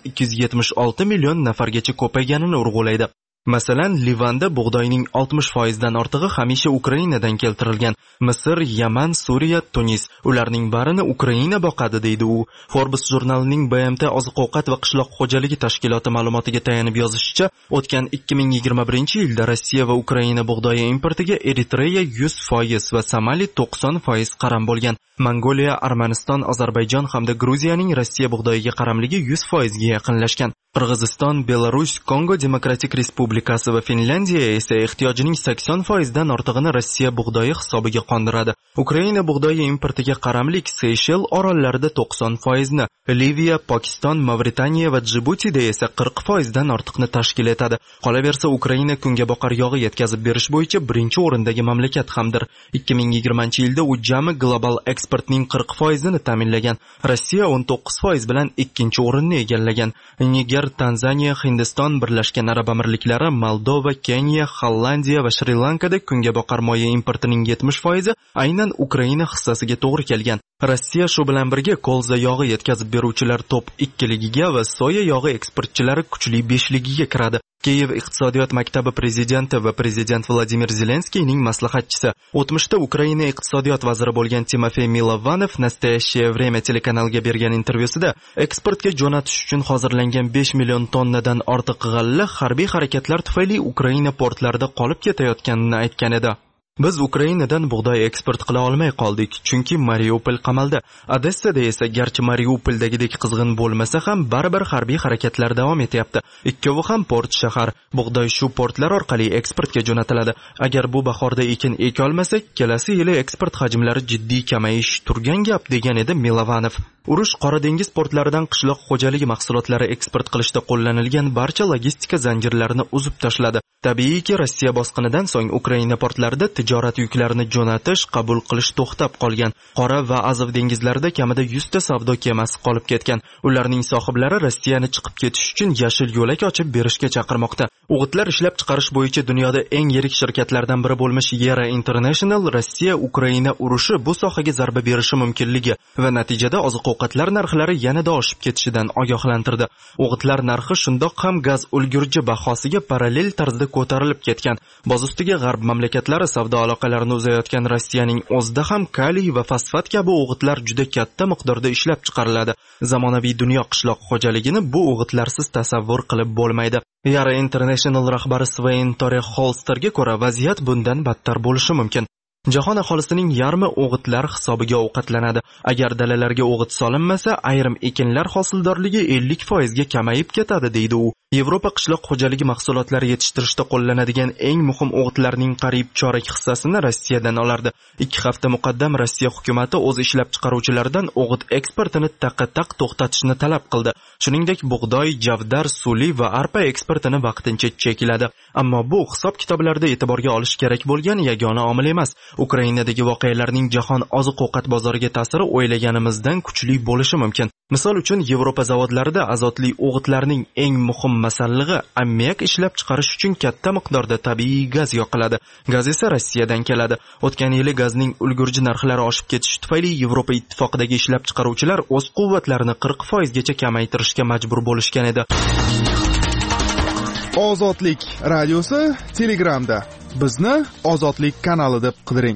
276 million nafargacha ko'payganini urg'ulaydi. Masalan, Livanda bug'doyning 60% dan ortig'i hamisha Ukrainadan keltirilgan. Misr, Yaman, Suriya, Tunis, ularning barini Ukraina boqadi, deydi u. Forbes jurnalining BMT oziq-ovqat va qishloq xo'jaligi tashkiloti ma'lumotiga tayanib yozishicha, o'tgan 2021-yilda Rossiya va Ukraina bug'doyi importiga Eritreya 100% va Somali 90% qaram bo'lgan. Mongoliya, Armaniston, Ozarbayjon hamda Gruziyaning Rossiya bug'doyiga qaramligi 100% ga yaqinlashgan. Qirg'iziston, Belarus, Kongo Demokratik Respublikasi va Finlandiya esa ehtiyojining 80% dan ortig'ini Rossiya bug'doyi hisobiga qondiradi. Ukraina bug'doyi importiga qaramlik Seyshel orollarida 90% ni, Liviya, Pokiston, Mavritaniya va Djibutida esa 40% dan ortiqni tashkil etadi. Qolaversa, Ukraina kungaboqar yog'i yetkazib berish bo'yicha birinchi o'rindagi mamlakat hamdir. 2020-yilda u jami global eksportning 40% ni ta'minlagan. Rossiya 19% bilan ikkinchi o'rinni egallagan. Niger, Tanzaniya, Hindiston, Birlashgan Arab Amirliklari, Moldova, Keniya, Hollandiya va Shri-Lankada kungaboqar moyi importining 70% aynan Ukraina hissasiga to'g'ri kelgan. Rossiya shu bilan birga kolza yog'i yetkazib beruvchilar top 2ligiga va soya yog'i eksportchilari kuchli 5ligiga kiradi. Kiyev iqtisodiyot maktabi prezidenti va prezident Vladimir Zelenskiyning maslahatchisi, o'tmishda Ukraina iqtisodiyot vaziri bo'lgan Timofey Milovanov Nastoящее время telekanaliga bergan intervyusida eksportga jo'natish uchun hozirlangan 5 million tonnadan ortiq g'alla harbiy harakatlar tufayli Ukraina portlarida qolib ketayotganini aytgan edi. Biz Ukrainadan bug'doy eksport qila olmay qoldik, chunki Mariupol qamaldi. Odessada esa garchi Mariupoldagidek qizg'in bo'lmasa ham baribir harbiy harakatlar davom etyapti. Ikkovi ham port shahar. Bug'doy shu portlar orqali eksportga jo'natiladi. Agar bu bahorda ekin eka olmasak, kelasi yili eksport hajmlari jiddiy kamayish turgan gap, degan edi Milovanov. Urush Qora dengiz portlaridan qishloq xo'jaligi mahsulotlari eksport qilishda qo'llanilgan barcha logistika zanjirlarini uzib tashladi. Tabiiyki, Rossiya bosqinidan so'ng Ukraina portlarida tijorat yuklarini jo'natish, qabul qilish to'xtab qolgan. Qora va Azov dengizlarida kamida 100 ta savdo kemasi qolib ketgan. Ularning sohiblari Rossiyani chiqib ketish uchun yashil yo'lak ochib berishga chaqirmoqda. O'g'itlar ishlab chiqarish bo'yicha dunyoda eng yirik shirkatlardan biri bo'lmish Yara International Rossiya-Ukraina urushi bu sohaga zarba berishi mumkinligi va natijada oziq-ovqatlar narxlari yanada oshib ketishidan ogohlantirdi. O'g'itlar narxi shundoq ham gaz ulgurji bahosiga parallel tarzda ko'tarilib ketgan. Boz ustiga g'arb mamlakatlari savdo aloqalarini uzayotgan Rossiyaning o'zida ham kaliy va fosfat kabi o'g'itlar juda katta miqdorda ishlab chiqariladi. Zamonaviy dunyo qishloq xo'jaligini bu o'g'itlarsiz tasavvur qilib bo'lmaydi. Yara International rahbari Svein Tore Holsterga ko'ra, vaziyat bundan battar bo'lishi mumkin. Jahon aholisining yarmi o'g'itlar hisobiga ovqatlanadi. Agar dalalarga o'g'it solinmasa, ayrim ekinlar hosildorligi 50% ga kamayib ketadi, deydi u. Yevropa qishloq xo'jaligi mahsulotlari yetishtirishda qo'llanadigan eng muhim o'g'itlarning qariyb chorak hissasini Rossiyadan olardi. 2 hafta muqaddam Rossiya hukumatı o'z ishlab chiqaruvchilaridan o'g'it eksportini taqqa-taq to'xtatishni talab qildi. Shuningdek, bug'doy, javdar, suli va arpa eksportini vaqtincha chekladi. Ammo bu hisob-kitoblarda e'tiborga olish kerak bo'lgan yagona omil emas. Ukrainadagi voqealarning jahon oziq-ovqat bozoriga ta'siri o'ylaganimizdan kuchli bo'lishi mumkin. Misol uchun, Yevropa zavodlarida azotli o'g'itlarning eng muhim masallig'i ammiak ishlab chiqarish uchun katta miqdorda tabiiy gaz yoqiladi. Gaz esa Rossiyadan keladi. O'tgan yili gazning ulgurji narxlari oshib ketishi tufayli Yevropa ittifoqidagi ishlab chiqaruvchilar o'z quvvatlarini 40% gacha kamaytirishga majbur bo'lishgan edi. Ozodlik radiosi Telegramda. Bizni Ozodlik kanali deb qidiring.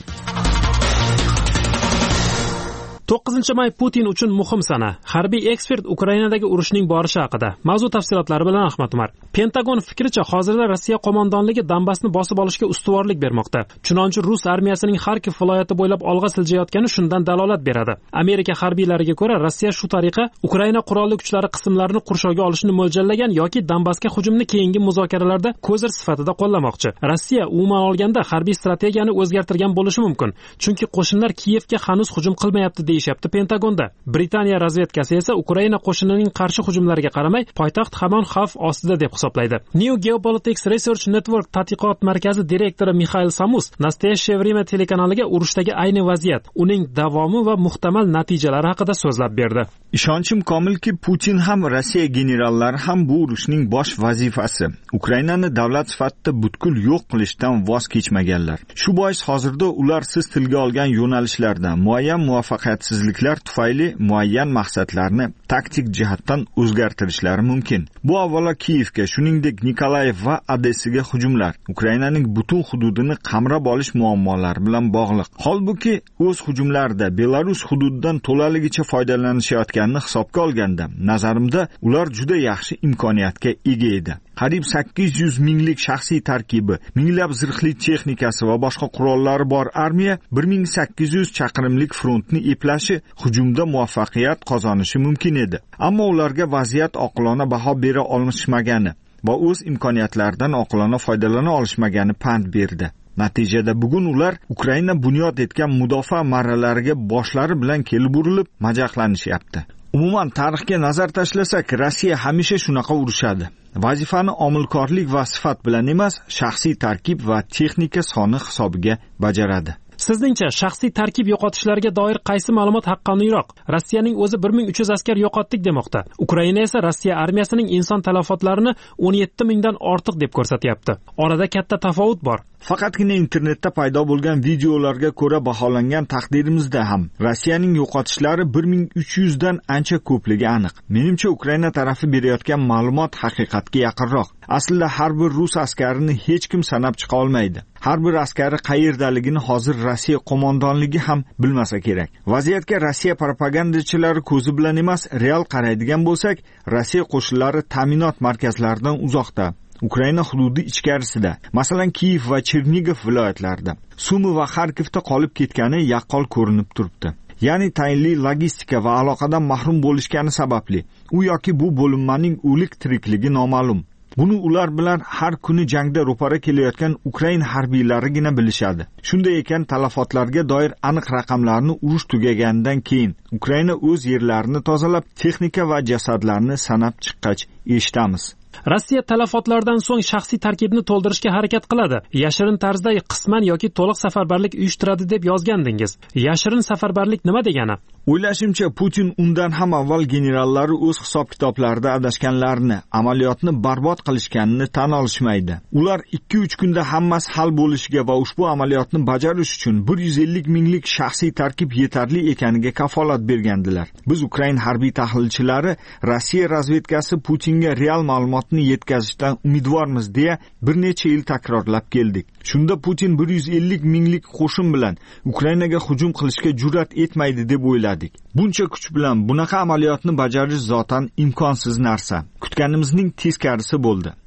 9 may Putin uchun muhim sana. Harbiy ekspert Ukrainadagi urushning borishi haqida. Mavzu tafsilotlari bilan Ahmad Umar. Pentagon fikricha, hozirda Rossiya qo'mondonligi Donbassni bosib olishga ustuvorlik bermoqda. Chunonchi Rus armiyasining Xarkov viloyati bo'ylab olg'a siljayotgani shundan dalolat beradi. Amerika harbiylariga ko'ra, Rossiya shu tariqa Ukraina qurolli kuchlari qismlarini qurshovga olishni mo'ljallagan yoki Donbassga hujumni keyingi muzokaralarda ko'zir sifatida qo'llamoqchi. Rossiya umuman olganda harbiy strategiyani o'zgartirgan bo'lishi mumkin. Chunki qo'shinlar Kiyevga hanuz hujum qilmayapti deyishyapti Pentagonda. Britaniya razvedkasi esa Ukraina qo'shinining qarshi hujumlariga qaramay, poytaxt hamon xavf ostida deb hisoblaydi. New Geopolitics Research Network tadqiqot markazi direktori Mikhail Samus Nastoyashye время telekanaliga urushdagi ayni vaziyat, uning davomi va muhtamal natijalari haqida so'zlab berdi. Ishonchim komilki, Putin ham Rossiya generallari ham bu urushning bosh vazifasi Ukrainani davlat sifatida butkul yo'q qilishdan voz kechmaganlar. Shu bois hozirda ular siz tilga olgan yo'nalishlardan muayyan muvaffaqiyatsizliklar tufayli muayyan maqsadlarni taktik jihatdan o'zgartirishlari mumkin. Bu avvalo Kiyevga, shuningdek Nikolayev va Odessaga hujumlar, Ukrainaning butun hududini qamrab olish muammolari bilan bog'liq. Holbuki o'z hujumlarida Belarus hududidan to'laligicha foydalanishayotganini hisobga olganda, nazarimda ular juda yaxshi imkoniyatga ega edi. Qariyb 800 minglik shaxsiy tarkibi, minglab zirhli texnikasi va boshqa qurollari bor armiya 1800 chaqirimlik frontni eplashi, hujumda muvaffaqiyat qozonishi mumkin edi. Ammo ularga vaziyat oqilona baho bera olishmagani va o'z imkoniyatlaridan oqilona foydalana olishmagani pand berdi. Natijada bugun ular Ukraina bunyod etgan mudofaa marralariga boshlari bilan kelib urilib, majaqlanishyapti. Umuman tarixga nazar tashlasak, Rossiya hamisha shunaqa urushadi. Vazifani omilkorlik va sifat bilan emas, shaxsiy tarkib va texnika soni hisobiga bajaradi. Sizningcha shaxsiy tarkib yo'qotishlariga doir qaysi ma'lumot haqqoniyroq? Rossiyaning o'zi 1300 askar yo'qotdik demoqda. Ukraina esa Rossiya armiyasining inson talafotlarini 17 mingdan ortiq deb ko'rsatyapti. Orada katta tafovut bor. Faqatgina internetda paydo bo'lgan videolarga ko'ra baholangan taqdirimizda ham Rossiyaning yo'qotishlari 1300 dan ancha ko'pligi aniq. Menimcha Ukraina tarafi berayotgan ma'lumot haqiqatga yaqinroq. Aslida har bir rus askarini hech kim sanab chiqa olmaydi. Har bir askari qayerdaligini hozir Rossiya qo'mondonligi ham bilmasa kerak. Vaziyatga Rossiya propagandachilari ko'zi bilan emas, real qaraydigan bo'lsak, Rossiya qo'shinlari ta'minot markazlaridan uzoqda, Ukraina hududi ichkarisida, masalan Kiyev va Chernigov viloyatlarida, Sumi va Xarkovda qolib ketgani yaqqol ko'rinib turibdi. Ya'ni tayinli logistika va aloqadan mahrum bo'lishgani sababli u yoki bu bo'linmaning o'lik tirikligi noma'lum. Buni ular bilan har kuni jangda ro'para kelayotgan Ukrain harbiylarigina bilishadi. Shunday ekan, talafotlarga doir aniq raqamlarni urush tugaganidan keyin Ukraina o'z yerlarini tozalab, texnika va jasadlarni sanab chiqqach eshitamiz. Rossiya talafotlardan so'ng shaxsiy tarkibni to'ldirishga harakat qiladi. Yashirin tarzda qisman yoki to'liq safarbarlik uyushtiradi deb yozgandingiz. Yashirin safarbarlik nima degani? O'ylashimcha, Putin undan ham avval generallari o'z hisob-kitoblarida adashganlarini, amaliyotni barbod qilishganini tan olishmaydi. Ular 2-3 kunda hammasi hal bo'lishiga va ushbu amaliyotni bajarish uchun 150 minglik shaxsiy tarkib yetarli ekaniga kafolat bergandilar. Biz Ukrain harbiy tahlilchilari Rossiya razvedkasi Putinga real ma'lumotni yetkazishdan umidvormiz deya bir necha yil takrorlab keldik. Shunda Putin 150 minglik qo'shin bilan Ukrainaga hujum qilishga jur'at etmaydi deb o'yladik. Buncha kuch bilan bunaqa amaliyotni bajarish zotan imkonsiz narsa. Kutganimizning teskarisi bo'ldi.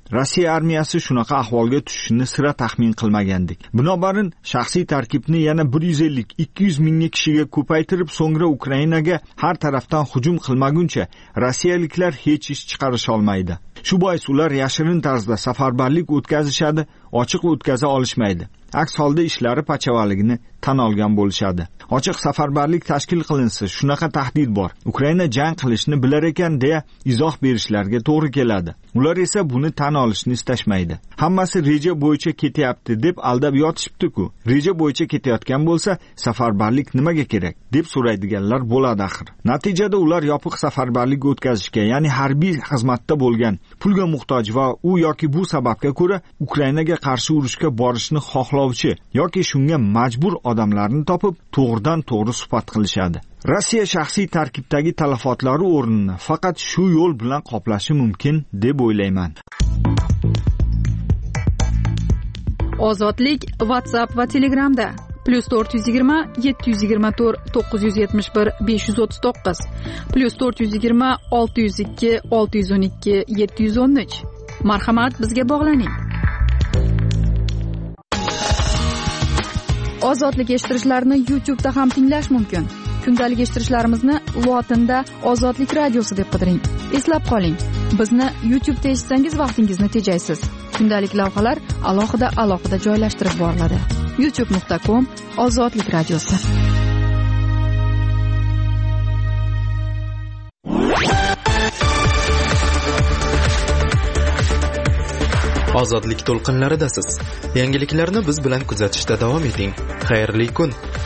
Rossiya armiyasi shunaqa ahvolga tushishini sira taxmin qilmagandik. Binobarin shaxsiy tarkibni yana 150-200 ming kishiga ko'paytirib, so'ngra Ukrainaga har tarafdan hujum qilmaguncha rossiyaliklar hech ish chiqarish olmaydi. Shu bois ular yashirin tarzda safarbarlik o'tkazishadi, ochiq o'tkaza olishmaydi. Aks holda ishlari pachavaligini tan olgan bo'lishadi. Ochiq safarbarlik tashkil qilinsa, shunaqa tahdid bor. Ukraina jang qilishni bilar ekan deya izoh berishlarga to'g'ri keladi. Ular esa buni tan olishni istashmaydi. Hammasi reja bo'yicha ketyapti deb aldab yotishibdi-ku. Reja bo'yicha ketayotgan bo'lsa, safarbarlik nimaga kerak deb so'raydiganlar bo'ladi axir. Natijada ular yopiq safarbarlik o'tkazishga, ya'ni harbiy xizmatda bo'lgan, pulga muhtoj va u yoki bu sababga ko'ra Ukrainaga qarshi urushga borishni xohlovchi yoki shunga majbur odamlarni topib, to'g'ridan to'g'ri suhbat qilishadi. Rossiya shaxsiy tarkibdagi talafotlari o'rnini faqat shu yo'l bilan qoplashi mumkin deb o'ylayman. Ozodlik WhatsApp va Telegramda +420 724 971 539 +420 602 612 713. Marhamat, bizga bog'laning. Ozodlik eshittirishlarni YouTube'da ham tinglash mumkin. Kundalik eshittirishlarimizni lotinda Ozodlik radiosi deb qidiring. Eslab qoling, bizni YouTube'da eshitsangiz vaqtingizni tejaysiz. Kundalik lavhalar alohida joylashtirib boriladi. youtube.com Ozodlik radiosi. Ozodlik to'lqinlaridasiz. Yangiliklarni biz bilan kuzatishda davom eting. Xayrli kun.